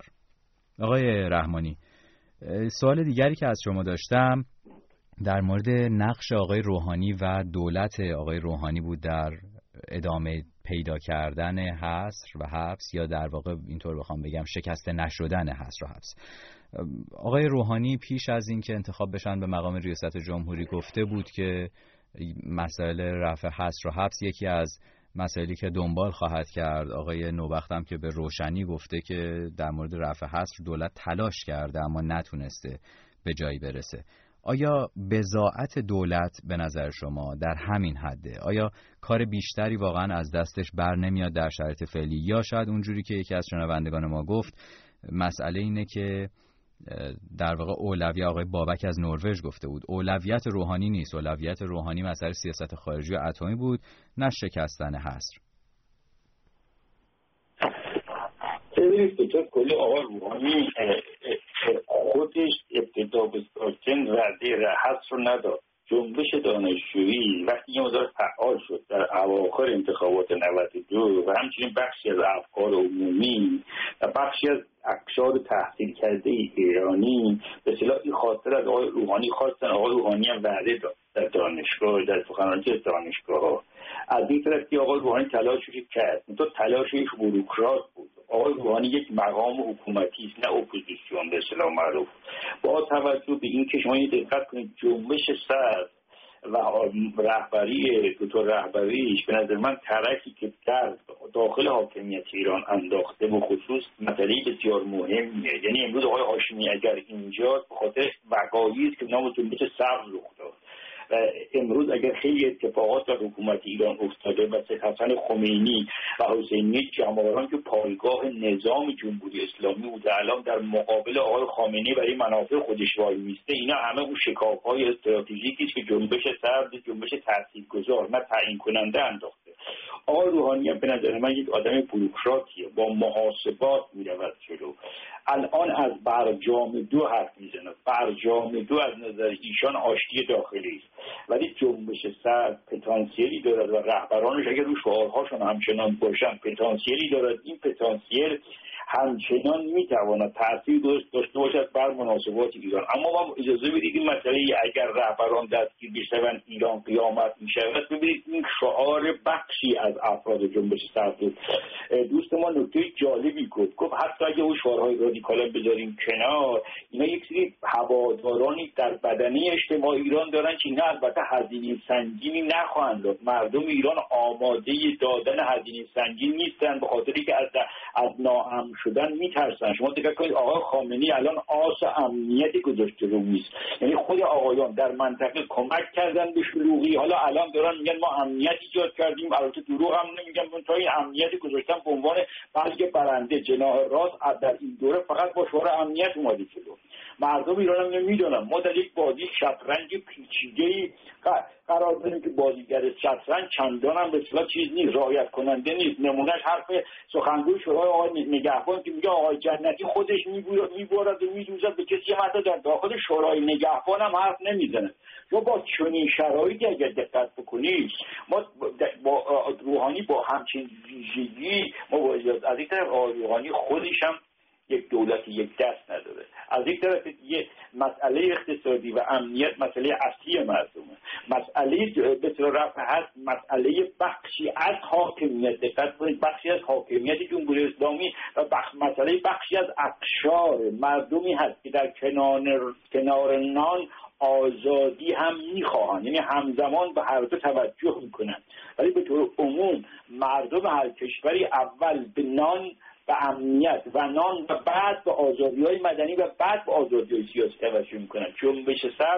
آقای رحمانی، سوال دیگری که از شما داشتم در مورد نقش آقای روحانی و دولت آقای روحانی بود در ادامه پیدا کردن حصر و حبس، یا در واقع اینطور بخوام بگم شکسته نشدن حصر و حبس. آقای روحانی پیش از این که انتخاب بشن به مقام ریاست جمهوری گفته بود که مسئله رفع حصر و حبس یکی از مسائلی که دنبال خواهد کرد. آقای نوبخت هم که به روشنی گفته که در مورد رفع حصر دولت تلاش کرده اما نتونسته به جایی برسه. آیا بضاعت دولت به نظر شما در همین حده؟ آیا کار بیشتری واقعا از دستش بر نمیاد در شرایط فعلی، یا شاید اونجوری که یکی از شنوندگان ما گفت مسئله اینه که در واقع اولویت آقای بابک از نروژ گفته بود اولویت روحانی نیست، اولویت روحانی مسئله سیاست خارجی و اتمی بود، نه شکستن حصر؟ ببینید دکتر کلی آقای روحانی خودش ابتدا به ساکن رده حصر رو نداد. جنبش دانشجویی وقتی یه مقدار فعال شد در اواخر انتخابات نود و دو و همچنین بخشی از افکار عمومی و بخشی از اقشار تحصیل کرده ایرانی به اصطلاح این خاطر از آقای روحانی خواستن، آقای روحانی هم وعده داد در دانشگاه، در سخنرانی دانشگاه ها. از این طرف که آقای روحانی تلاشش کرد، تو تلاشش بوروکرات بود. آقای روحانی یک مقام حکومتی است، نه اپوزیسیون به اصطلاح معروف. با توجه به این که شما دقت کنید جنبش سرد و رهبری دو تا رهبریش به نظر من ترکی که در داخل حاکمیت ایران انداخته به خصوص مسئله بسیار مهمیه. یعنی امروز آقای هاشمی اگر اینجا به خاطر وقایعی است که نام جنبش سبز رخ داد و امروز اگر خیلی اتفاقات در حکومت ایران افتاده و سید حسن خمینی و حسینی جماران که پایگاه نظام جمهوری اسلامی بود الان در مقابل آقای خامنه‌ای برای منافع خودش وای میسته، اینا همه اون شکاف‌های استراتژیکی است که جنبش سرد، جنبش تاثیرگذار نه تعیین کننده انداخته. آقای روحانی به نظر من یک آدم بوروکراتیه، با محاسبات میرود جلو. الان از برجام دو حرف میزنه. برجام دو از نظر ایشان آشتی داخلی است، ولی جنبش سرد پتانسیلی دارد و رهبرانش اگر رو شعارهاشون همچنان باشن پتانسیلی دارد. این پتانسیل همچنان میتواند تاثیر داشته باشد بر مناسبات ایران. اما ما اجازه بدید این مسئله اگر رهبران دستگیر بشوند ایران قیامت میشود. ببینید این شعار بخشی از افراد جنبش سرد بود. دوست ما نکته جالبی گفت گفت حتی اگه اون شعارهای رادیکال بذاریم کنار، اینا یک سری هوادارانی در بدنه اجتماع ایران دارن که اینا البته هزینه سنگینی نخواهند داد. مردم ایران آماده دادن هزینه سنگین نیستن به خاطری که از از ناامن شدن میترسن. شما دقت کنید آقای خامنه‌ای الان آس امنیتی گذاشته رو میز، یعنی خود آقایان در منطقه کمک کردن به شلوغی، حالا الان دارن میگن ما امنیت ایجاد کردیم. البته دروغ هم نمیگن، من تا این امنیتی گذاشتن به عنوان بلگ برنده. جناح راست در این دوره فقط با شعار امنیت اومده جلو. مردم ایران هم نمیدونن. ما در یک بازی شطرنج پیچیده‌ای قرار داریم که بازیگر شطرنج چندان هم به اصطلاح چیز نیست، رعایت کننده نیست. نمونهش حرف سخنگوی شورای آقای نگهبان که میگه آقای جنتی خودش میبارد و میدوزد به کسی، حتی در داخل شورای نگهبان هم حرف نمیزنه. یا با چنین شرایطی اگر دقت بکنید، ما با روحانی با همچین ویژگی مواجه. از این طرف آقای روحانی خودش هم یک دولت یک دست نداره، از یک طرف یک مسئله اقتصادی و امنیت مسئله اصلی مردمه، مسئله به طور رفع هست مسئله بخشی از حاکمیت، دقت کنید، بخشی از حاکمیت جمهوری اسلامی و بخش مسئله بخشی از اقشار مردمی هست که در کنار کنار نان آزادی هم میخواهند، یعنی همزمان به هر دو توجه میکنند. ولی به طور عموم مردم هر کشوری اول به نان و امنیت و نان و بعد به آزادی‌های مدنی و بعد به آزادی‌های سیاسی توجه میکنند. جنبش سبز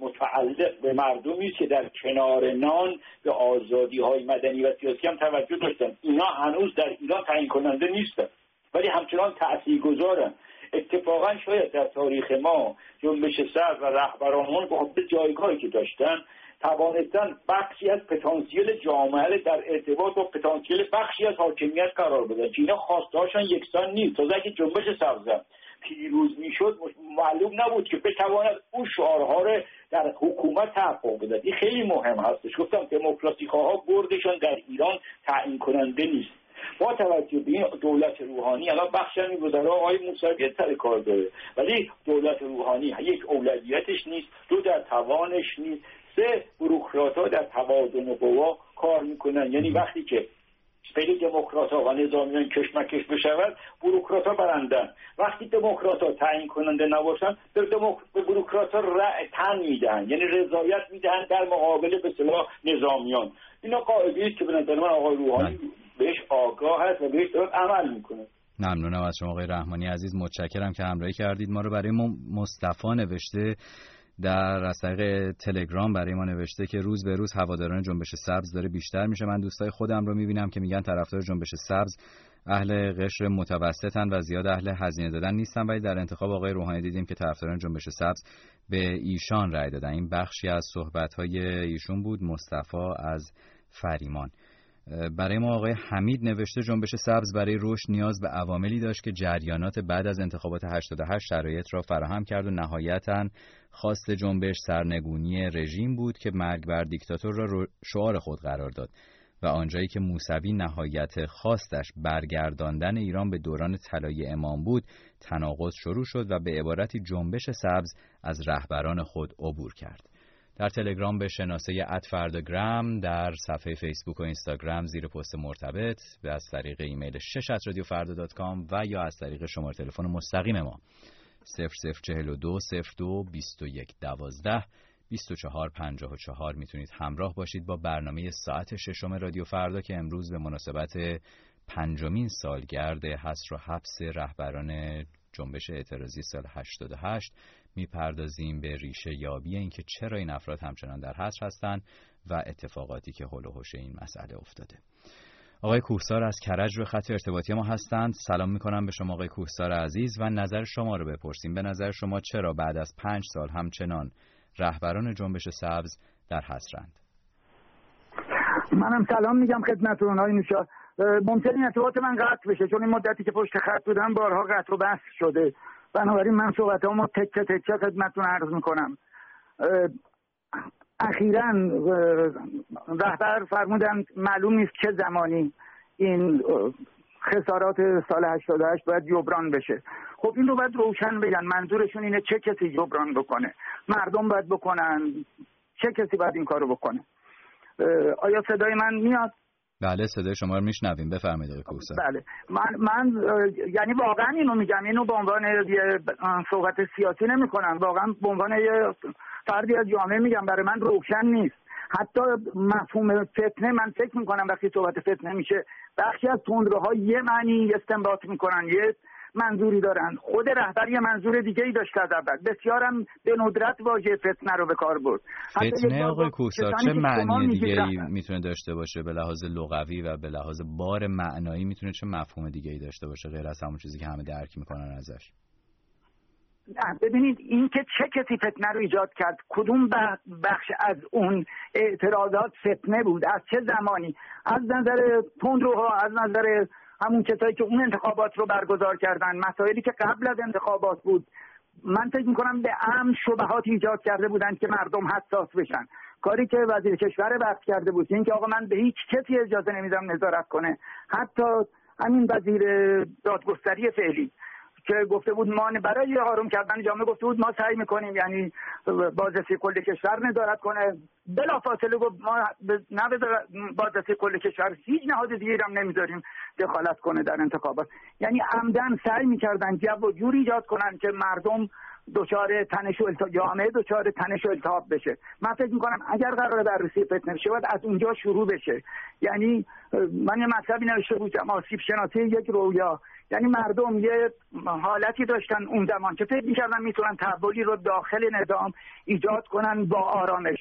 متعلق به مردمی است که در کنار نان به آزادی‌های مدنی و سیاسی هم توجه داشتند. اینا هنوز در ایران تعیین کننده نیستند ولی همچنان تاثیرگذارند. اتفاقا شاید در تاریخ ما جنبش سبز و رهبرانمان با جایگاهی که داشتن توانستن بخشی از پتانسیل جامعه در ارتباط با پتانسیل بخشی از حاکمیت قرار بدن که اینا خواستهاشون یکسان نیست. تازه اگه جنبش سبز پیروز میشد معلوم نبود که بتواند اون شعارها رو در حکومت تحقق بده. این خیلی مهم هستش. گفتم دموکراسی خواها بردشون در ایران تعیین کننده نیست. با توجه به این دولت روحانی الان بخش از این وزرا آقای موسوی سر کار داره، ولی دولت روحانی یک اولویتش نیست، دو در توانش نیست، سه بوروکرات‌ها در توازن قوا کار میکنن. یعنی وقتی که بین دموکرات‌ها و نظامیان کشمکش بشود بوروکرات‌ها برندن، وقتی دموکرات‌ها تعیین کننده نباشن به دموک... به بوروکرات‌ها تن میدن، یعنی رضایت میدن در مقابل به اصطلاح نظامیان. اینا قاعده است که به نظر من آقای روحانی بهش آگاه هست و بهش داره عمل میکنه. ممنونم از شما آقای رحمانی عزیز، متشکرم که همراهی کردید ما رو. برای ما مصطفی نوشته در از طریق تلگرام برای ما نوشته که روز به روز هواداران جنبش سبز داره بیشتر میشه. من دوستای خودم رو میبینم که میگن طرفدار جنبش سبز اهل قشر متوسطن و زیاد اهل هزینه دادن نیستن، ولی در انتخاب آقای روحانی دیدیم که طرفداران جنبش سبز به ایشان رأی دادن. این بخشی از صحبت‌های ایشون بود. مصطفی از فریمان. برای ما آقای حمید نوشته جنبش سبز برای رشد نیاز به عواملی داشت که جریانات بعد از انتخابات هشتاد و هشت شرایط را فراهم کرد و نهایتاً خواست جنبش سرنگونی رژیم بود که مرگ بر دیکتاتور را شعار خود قرار داد و آنجایی که موسوی نهایت خواستش برگرداندن ایران به دوران طلایی امام بود، تناقض شروع شد و به عبارتی جنبش سبز از رهبران خود عبور کرد. در تلگرام به شناسه ات فرداگرام، در صفحه فیسبوک و اینستاگرام زیر پست مرتبط، و از طریق ایمیل شش ات رادیو فردا دات کام و یا از طریق شماره تلفن مستقیم ما صفر صفر چهل و دو صفر دو بیست و یک دوازده بیست و چهار پنجاه و چهار میتونید همراه باشید با برنامه ساعت ششم رادیو فردا که امروز به مناسبت پنجمین سالگرد حصر و حبس رهبران جنبش اعتراضی سال هشتاد و هشت میپردازیم به ریشه یابی اینکه چرا این افراد همچنان در حصر هستند و اتفاقاتی که حول و حوش این مسئله افتاده. آقای کوهسار از کرج رو خط ارتباطی ما هستند. سلام میکنم به شما آقای کوهسار عزیز و نظر شما رو بپرسیم. به نظر شما چرا بعد از پنج سال همچنان رهبران جنبش سبز در حصرند؟ منم سلام میگم خدمتتون آقای نوشا. ممکنه این ارتباط من قطع بشه چون این مدتی که پشت خط بودم بارها قطع و بسط شده، بنابراین من صحبتامو تکه تکه خدمتتون عرض میکنم. اخیراً رهبر فرمودن معلوم نیست چه زمانی این خسارات سال هشتاد و هشت باید جبران بشه. خب این رو باید روشن بگن، منظورشون اینه چه کسی جبران بکنه؟ مردم باید بکنن؟ چه کسی باید این کارو بکنه؟ آیا صدای من میاد؟ بله صدای شما رو میشنویم، بفرمایید آقای کوهسار. بله من من یعنی واقعا اینو میگم، اینو به عنوان یه صحبت سیاسی نمیکنم، واقعا به عنوان یه فردی از جامعه میگم، برای من روشن نیست. حتی مفهوم فتنه من فکر میکنم وقتی صحبت فتنه میشه بخشی از تندروها یه معنی استنباط میکنن، یه منظوری دارن. خود رهبر یه منظور دیگه ای داشت از اول، بسیارم به ندرت واژه فتنه رو به کار برد. فتنه آقای کوهسار چه معنی دیگه ای میتونه داشته باشه؟ به لحاظ لغوی و به لحاظ بار معنایی میتونه چه مفهوم دیگه ای داشته باشه غیر از همون چیزی که همه درک میکنن ازش؟ ببینید این که چه کسی فتنه رو ایجاد کرد، کدوم بخش از اون اعتراضات فتنه بود، از چه زمانی، از نظر تندروها، از نظر همون کسایی که اون انتخابات رو برگزار کردن، مسائلی که قبل از انتخابات بود. من فکر میکنم به امن شبهات ایجاد کرده بودن که مردم حساس بشن. کاری که وزیر کشور وقت کرده بود این که آقا من به هیچ کسی اجازه نمیدم نظارت کنه، حتی همین وزیر دادگستری فعلی که گفته بود ما برای آروم کردن جامعه گفته بود ما سعی میکنیم یعنی بازرسی کل کشور نظارت کنه، بلافاصله گفت ما نه بازرسی کل کشور هیچ نهاد دیگه هم نمیذاریم دخالت کنه در انتخابات. یعنی عمدن سعی میکردن جو و جوری ایجاد کنن که مردم دچار تنش و التهاب، جامعه دچار تنش و التهاب بشه. من فکر میکنم اگر قرار بررسی فتنه بشه باید از اونجا شروع بشه. یعنی من یه مطلبی نوشته بودم، آسیب شناسی یک رویا، یعنی مردم یه حالتی داشتن اون زمان که فکر می‌کردن میتونن تحولی رو داخل نظام ایجاد کنن با آرامش.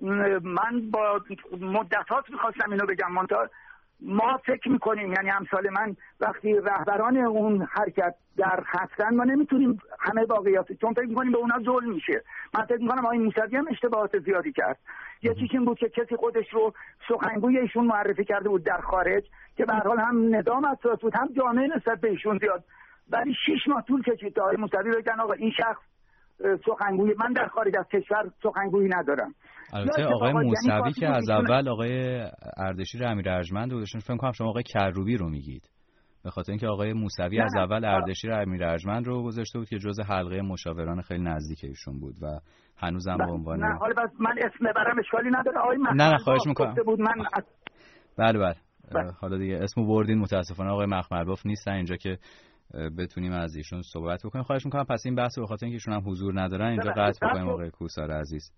من با مدت‌هاست می‌خواستم اینو بگم، منتها ما فکر می‌کنیم یعنی امثال من وقتی رهبران اون حرکت در هستن ما نمیتونیم همه واقعیات، چون فکر می‌کنیم به اونا ظلم میشه. من فکر می‌کنم آقای موسوی هم اشتباهات زیادی کرد. یکیش این بود که کسی خودش رو سخنگوی ایشون معرفی کرده بود در خارج که به هر حال هم نظام اساس بود هم جامعه نسبت به ایشون زیاد، ولی شش ماه طول کشید تا آقای موسوی بگن آقا این شخص سخنگوی، من در خارج از کشور سخنگویی ندارم. البته آقای موسوی که از اول آقای اردشیر امیر ارجمند بودشون، فکر کنم شما آقای کروبی رو میگید، به خاطر اینکه آقای موسوی از اول اردشیر امیر ارجمند رو گذاشته بود که جزء حلقه مشاوران خیلی نزدیک ایشون بود و هنوزم به عنوان نه حالا بس من اسم ببرم اشکالی نداره. آقای نه نه خواهش میکنم بود من از... بله بله بله. حالا دیگه اسمو بردین، متاسفانه آقای مخملباف نیستن اینجا که بتونیم از ایشون صحبت بکنیم. خواهش میکنم پس این بحث رو به خاطر اینکه ایشون هم حضور ندارن اینجا قطع بکنیم. آقای کوهسار عزیز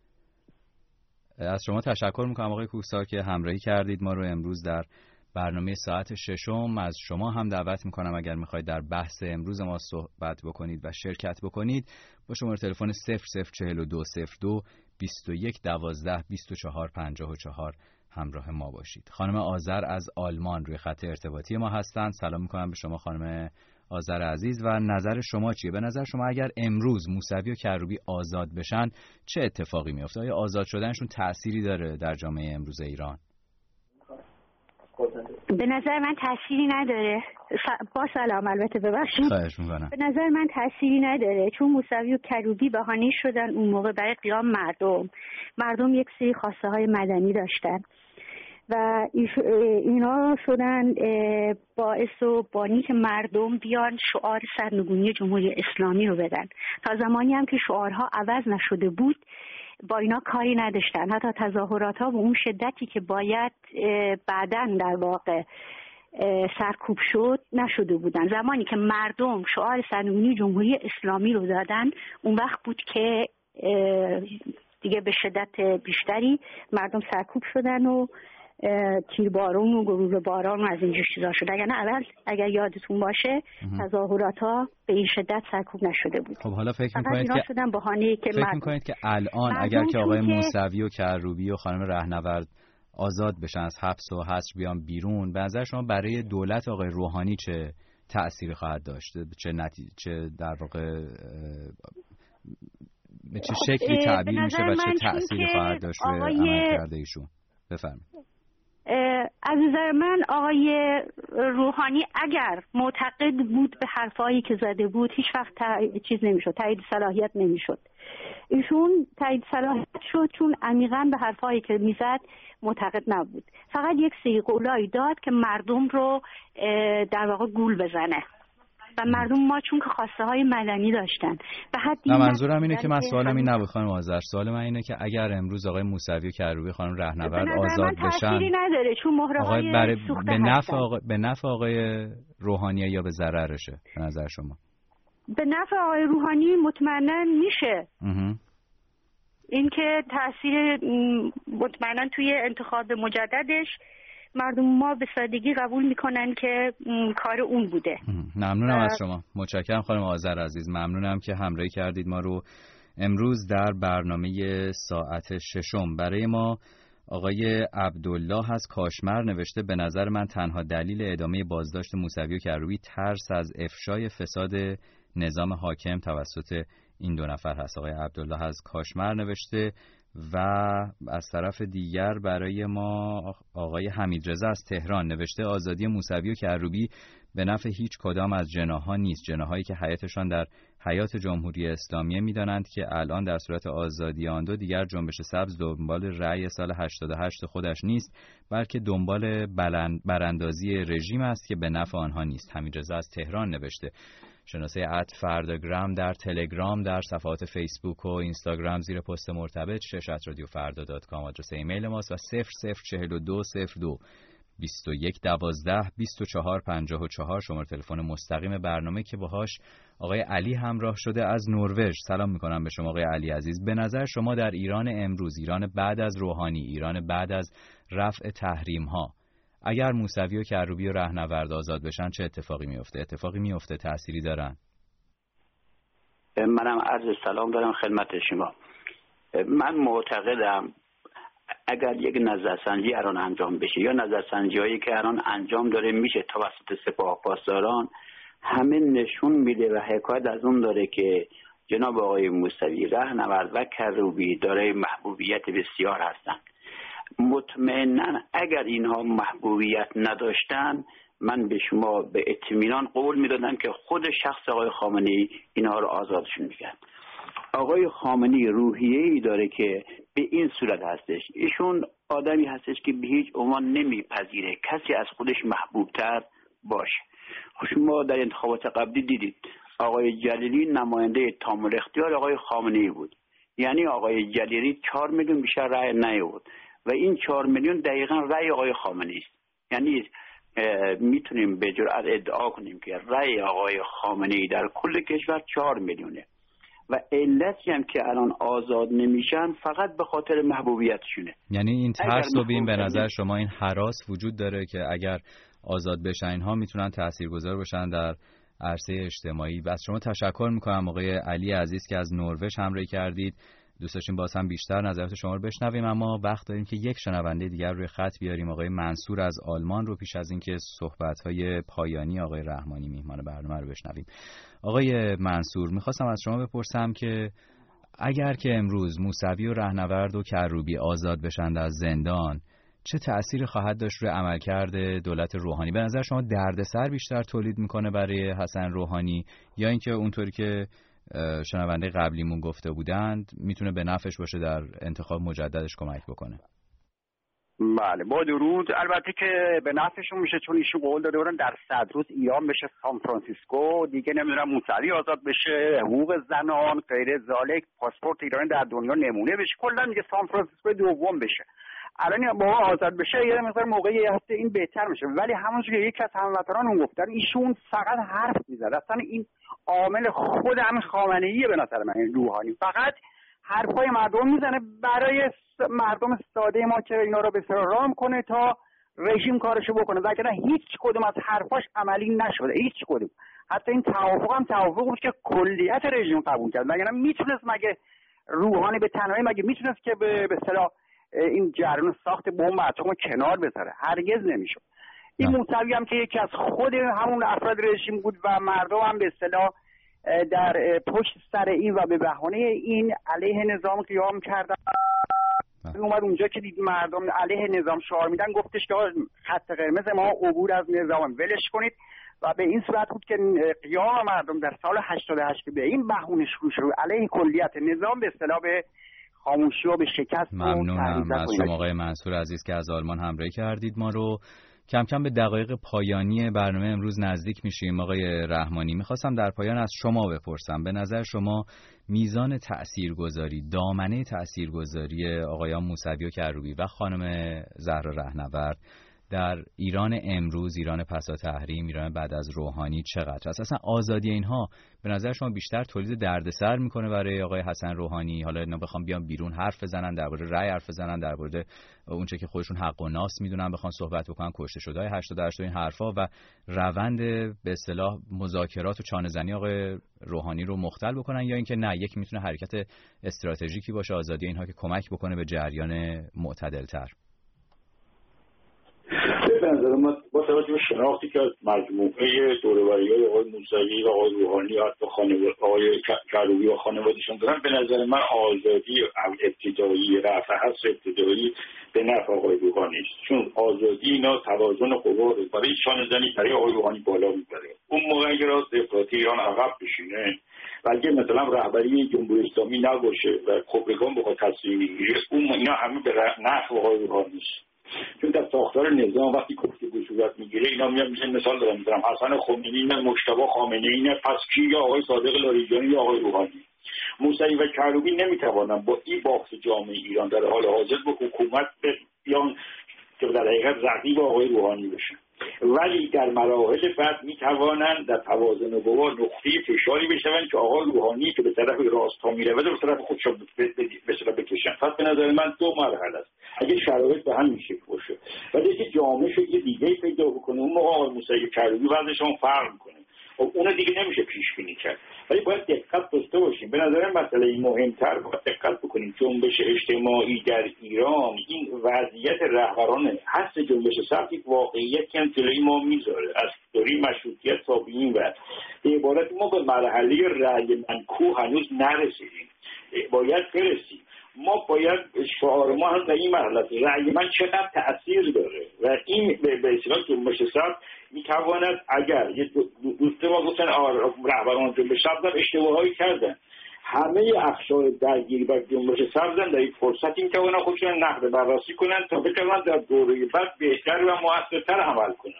از شما تشکر میکنم آقای کوهسار که همراهی کردید ما رو امروز در برنامه ساعت ششم. از شما هم دعوت میکنم اگر میخواید در بحث امروز ما صحبت بکنید و شرکت بکنید با شماره تلفن صفر صفر چهل و دو صفر دو بیست و یک دوازده بیست و چهار پنجاه و چهار همراه ما باشید. خانم آذر از آلمان روی خط ارتباطی ما هستند. سلام میکنم به شما خانم آذر عزیز و نظر شما چیه؟ به نظر شما اگر امروز موسوی و کروبی آزاد بشن چه اتفاقی میفته؟ آیا آزاد شدنشون تأثیری داره در جامعه امروز ایران؟ به نظر من تأثیری نداره. با سلام البته ببخشید. خواهش میکنم. به نظر من تأثیری نداره چون موسوی و کروبی بهانه شدن اون موقع برای قیام مردم. مردم یک سری خواسته های مدنی داشتن و اینا شدن باعث و بانی که مردم بیان شعار سرنگونی جمهوری اسلامی رو بدن. تا زمانی هم که شعارها عوض نشده بود با اینا کاری نداشتن. حتی تظاهرات ها به اون شدتی که باید بعداً در واقع سرکوب شد نشده بودن. زمانی که مردم شعار سرنگونی جمهوری اسلامی رو دادن اون وقت بود که دیگه به شدت بیشتری مردم سرکوب شدن و تیربارون و گلوله باران و از اینجور چیزا شد. اگر نه اول اگر یادتون باشه تظاهرات ها به این شدت سرکوب نشده بود. خب حالا فکر می‌کنید که شدن بهانه‌ای که فکر می‌کنید که الان اگر که آقای موسوی و کروبی و خانم رهنورد آزاد بشن از حبس و حصر بیان بیرون، به نظر شما برای دولت آقای روحانی چه تأثیری خواهد داشت؟ چه نتیجه چه در واقع به چه شکلی تعبیر میشه و چه تأثیری خواهد داشت روی عملکرد ایشون؟ بفرمایید. از نظر من آقای روحانی اگر معتقد بود به حرفایی که زده بود هیچ وقت چیز نمیشد، تایید صلاحیت نمیشد. ایشون تایید صلاحیت شد چون عمیقاً به حرفایی که میزد معتقد نبود. فقط یک سری قولایی داد که مردم رو در واقع گول بزنه و مردم ما چون که خواسته های مدنی داشتن و حدی نه منظورم اینه که من سوالم این نبود خانم آذر، سوال من اینه که اگر امروز آقای موسوی و کروبی خانم رهنورد آزاد بشن نداره چون مهره های برای به نفع آقای به نفع آقای روحانی یا به ضررشه به نظر شما؟ به نفع آقای روحانی مطمئنا میشه. این که تاثیر مطمئنا توی انتخاب مجددش مردم ما به سادگی قبول میکنن که کار اون بوده. ممنونم از شما، متشکرم خانم آذر عزیز، ممنونم که همراهی کردید ما رو امروز در برنامه ساعت ششم. برای ما آقای عبدالله از کاشمر نوشته به نظر من تنها دلیل ادامه بازداشت موسوی و کروبی ترس از افشای فساد نظام حاکم توسط این دو نفر هست. آقای عبدالله از کاشمر نوشته و از طرف دیگر برای ما آقای حمیدرضا از تهران نوشته آزادی موسوی و کروبی به نفع هیچ کدام از جناح‌ها نیست. جناح‌هایی که حیاتشان در حیات جمهوری اسلامی می‌دانند که الان در صورت آزادی آن دو دیگر جنبش سبز دنبال رأی سال هشتاد و هشت خودش نیست، بلکه دنبال براندازی رژیم است که به نفع آنها نیست. حمیدرضا از تهران نوشته. شناسه ات فرداگرام در تلگرام، در صفحات فیسبوک و اینستاگرام زیر پست مرتبط شش ات رادیو فردا دات کام آدرس ایمیل ماست و صفر صفر چهل و دو صفر دو بیست و یک دوازده بیست و چهار پنجاه و چهار شماره تلفن مستقیم برنامه که باهاش آقای علی همراه شده از نروژ. سلام میکنم به شما آقای علی عزیز. به نظر شما در ایران امروز، ایران بعد از روحانی، ایران بعد از رفع تحریم ها، اگر موسوی و کروبی و رهنورد آزاد بشن چه اتفاقی میفته؟ اتفاقی میفته؟ تأثیری دارن؟ منم عرض سلام دارم خدمت شما. من معتقدم اگر یک نظرسنجی الان انجام بشه یا نظرسنجی هایی که الان انجام داره میشه توسط سپاه پاسداران، همه نشون میده و حکایت از اون داره که جناب آقای موسوی، رهنورد و کروبی دارای محبوبیت بسیار هستند. مطمئنا اگر اینها محبوبیت نداشتن من به شما به اطمینان قول میدادم که خود شخص آقای خامنه‌ای اینها رو آزادشون میکرد. آقای خامنه‌ای روحیه‌ای داره که به این صورت هستش، ایشون آدمی هستش که به هیچ عنوان نمیپذیره کسی از خودش محبوبتر باشه. شما در انتخابات قبلی دیدید آقای جلیلی نماینده تام الاختیار آقای خامنه‌ای بود، یعنی آقای جلیلی چهار میلیون بیشتر رأی نیاورد و این چهار میلیون دقیقاً رأی آقای خامنه‌ای است. یعنی میتونیم به جرئت ادعا کنیم که رأی آقای خامنه‌ای در کل کشور چهار میلیونه و علتی هم که الان آزاد نمیشن فقط به خاطر محبوبیتشونه. یعنی این ترس و بین به نظر شما این هراس وجود داره که اگر آزاد بشن اینها میتونن تاثیرگذار باشن در عرصه اجتماعی. و از شما تشکر میکنم آقای علی عزیز که از نروژ همراهی کردید. دوست داشتیم باز هم بیشتر نظرات شما رو بشنویم، اما وقت داریم که یک شنونده دیگر روی خط بیاریم، آقای منصور از آلمان رو، پیش از اینکه صحبت‌های پایانی آقای رحمانی میهمان برنامه رو بشنویم. آقای منصور، میخواستم از شما بپرسم که اگر که امروز موسوی و رهنورد و کروبی آزاد بشند از زندان، چه تأثیری خواهد داشت روی عملکرد دولت روحانی؟ به نظر شما دردسر بیشتر تولید میکنه برای حسن روحانی یا اینکه اونطوری که شنونده قبلیمون گفته بودند میتونه به نفعش باشه در انتخاب مجددش کمک بکنه؟ بله با درود. البته که به نفعشون میشه چون ایشون قول داده بودن در صد روز ایران بشه سان فرانسیسکو، دیگه نمیدونم موسوی آزاد بشه، حقوق زنان غیر ذالک، پاسپورت ایران در دنیا نمونه بشه، کلا میگه سان فرانسیسکو دوم بشه. الان با آزاد بشه یه مقدار موقعی هست این بهتر میشه، ولی همونجوری که یکی از هموطنانمون گفتن ایشون فقط حرف میزد، اصلا این عامل خود همین خامنه‌ای به نظر من روحانی فقط حرفای مردم میزنه برای مردم ساده ما که اینا رو به سررام کنه تا رژیم کارشو بکنه، وگرنه هیچ کدوم از حرفاش عملی نشده، هیچ کدوم. حتی این توافق هم توافق بود که کلیت رژیم قبول کرد، وگرنه میتونست مگه روحانی به تنهایی مگه میتونست که به به اصطلاح این جریان ساخت بمب اتم کنار بذاره؟ هرگز نمیشد. این موسوی هم که یکی از خود همون افراد رژیم بود و مردم هم به اصطلاح در پشت سر این و به بهانه این علیه نظام قیام کردن. اومد اونجا که دید مردم علیه نظام شعار میدن گفتش که خط قرمز ما عبور از نظام، ولش کنید. و به این صورت بود که قیام مردم در سال هشتاد و هشت به این بهونه شروع شد علیه کلیت نظام به اصطلاح به خاموشی و به شکست. ممنونم از شما آقای منصور عزیز که از آلمان همراهی کردید ما رو. کم کم به دقایق پایانی برنامه امروز نزدیک میشیم. آقای رحمانی، میخواستم در پایان از شما بپرسم، به نظر شما میزان تأثیرگذاری، دامنه تأثیرگذاری آقایان موسوی و کروبی و خانم زهرا رهنورد در ایران امروز، ایران پسا تحریم، ایران بعد از روحانی چقدر است؟ اصلا آزادی اینها به نظر شما بیشتر تولید دردسر میکنه برای آقای حسن روحانی؟ حالا اینا بخوام بیان بیرون حرف بزنن درباره رأی، حرف بزنن درباره اونچه که خودشون حق و ناس میدونن، بخوان صحبت بکنن کشته شده‌های هشتاد و هشت و این حرفا و روند به اصطلاح مذاکرات و چانه‌زنی آقای روحانی رو مختل بکنن، یا اینکه نه، یک میتونه حرکت استراتژیکی باشه آزادی اینها که کمک بکنه به جریان معتدل‌تر؟ به نظر من با توجه به شناختی که از مجموعه دوره‌وری‌های آقای موسوی و آقای روحانی حتی خانواده آقای کروبی و خانواده‌شون دارن، به نظر من آزادی ابتدایی رفع حصر ابتدایی به نفع آقای روحانی است، چون آزادی اینا توازن قوا رو برای شانه زنی برای آقای روحانی بالا میبره. اون موقع اگه راست افراطی ایران عقب بشینه و اگه مثلا رهبری جمهوری اسلامی نباشه و خبرگان بخواد تصمیم بگیره، اون اینا همه به نفع آقای روحانی است. چون در ساختار نظام وقتی گفتگو صورت میگیره اینا میان میشن، مثال دارم میذارم، حسن خمینی نه، مجتبی خامنه‌ای نه، پس کی؟ یا آقای صادق لاریجانی یا آقای روحانی. موسوی و کروبی نمیتوانند با این باخت جامعه ایران در حال حاضر به حکومت بیان که در حقیقت رقیب آقای روحانی بشن، ولی در مراحل بعد میتوانند در توازن قوا نقطه فشاری بشوند که آقای روحانی که به طرف راست ها میره و به طرف خودش به اصطلاح بکشن. پس به نظر من دو مرحله است اگه شرایط به همین شکل باشه، ولی که جامعه شکل دیگه پیدا بکنه، اون موقع آقای موسوی و کروبی وضعشون فرق میکنه، اون دیگه نمیشه پیش بینی کرد. ولی باید دقت داشته باشیم. به نظر مسئله مهمتر باید دقت بکنیم. جنبش اجتماعی در ایران، این وضعیت رهبران هست جنبش سبز یک واقعیت که جلوی ما میذاره از دوره مشروطیت تا به این وقت. به عبارت ما به مرحله رأی منکوح هنوز نرسیدیم، باید برسیم. ما باید شعار ما هم در این مرحله رأی من چقدر تأثیر داره و این به اصطلاح جنبش سبز میتواند، اگر یه دوست ما گفتن رهبران جنبش سبز اشتباهایی کردن، همه اقشار درگیری بر جنبش سبز در این فرصتی میتوانن خودشون نقد بررسی کنن تا بتوانن در دوره بعد بهتر و موثرتر عمل کنن.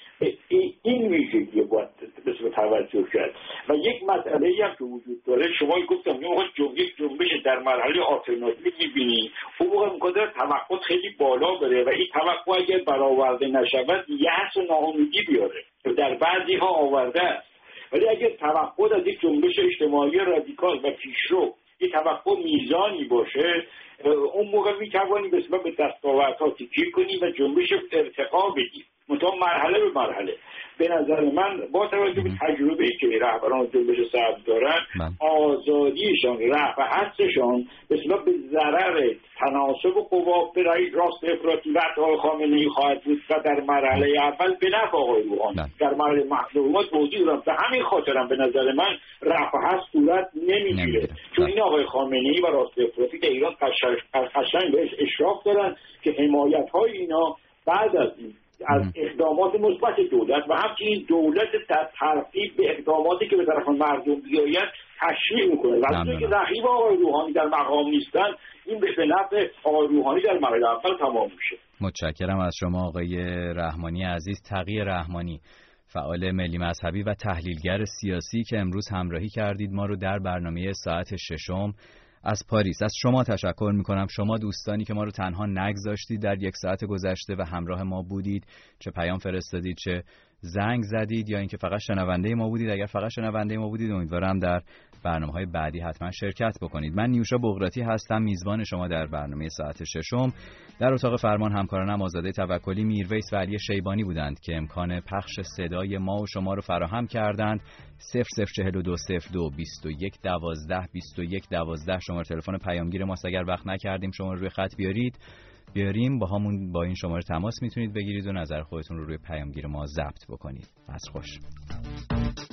این ویژگی باید به توجه کرد. و یک مسئله هم که وجود داره، شما گفتم یه موقع یک جنبش در مرحله آلترناتیو می‌بینی، اون موقع می‌خواد توقع خیلی بالا بره و این توقع اگر برآورده نشود یأس و ناامیدی بیاره، در بعضی ها آورده است. ولی اگر توقع از یک جنبش اجتماعی رادیکال و پیشرو این توقع میزانی باشه، اون موقع می‌توانی به سبب دستاوردها تکیه کنی و جنبش ارتقا بدی، منتها مرحله به مرحله. به نظر من با توجه به تجربه‌ای که رهبران جنبش سبز دارن، آزادیشان، رفع حسشان بسیار به ضرر تناسب قوا به رأی راست افراطی و آقای خامنه‌ای خواهد بود و در مرحله اول به نفع آقای روحانی. در مرحله محدودات توضیح دادم. به همین خاطرم به نظر من رفع حس صورت نمیگیره، چون این آقای خامنه‌ای و راست افراطی در ایران قشنگ بهش اشراف دارن که حمایت‌های اینا بعد از این از اقدامات مثبت دولت و همچنین دولت در ترتیب به اقداماتی که به طرف مردم بیاید تشویق میکنه. وقتی که رقیب آقای روحانی در مقام نیستن، این به نفع آقای روحانی در مرحله اول تمام میشه. متشکرم از شما آقای رحمانی عزیز. تقی رحمانی، فعال ملی مذهبی و تحلیلگر سیاسی که امروز همراهی کردید ما رو در برنامه ساعت ششم از پاریس. از شما تشکر میکنم، شما دوستانی که ما رو تنها نگذاشتید در یک ساعت گذشته و همراه ما بودید، چه پیام فرستادید چه زنگ زدید یا اینکه فقط شنونده ما بودید. اگر فقط شنونده ما بودید امیدوارم در برنامه‌های بعدی حتما شرکت بکنید. من نیوشا بغراتی هستم، میزبان شما در برنامه ساعت ششم. در اتاق فرمان همکارانم آزاده توکلی، میرویس و علی شیبانی بودند که امکان پخش صدای ما و شما رو فراهم کردند. صفر صفر چهل و دو صفر دو بیست و یک دوازده بیست و یک دوازده شماره تلفن پیامگیر ماست. اگر وقت نکردیم شما رو روی خط بیارید بیاریم با همون با این شماره تماس میتونید بگیرید و نظر خودتون رو روی پیامگیر ما ضبط بکنید. عصر خوش.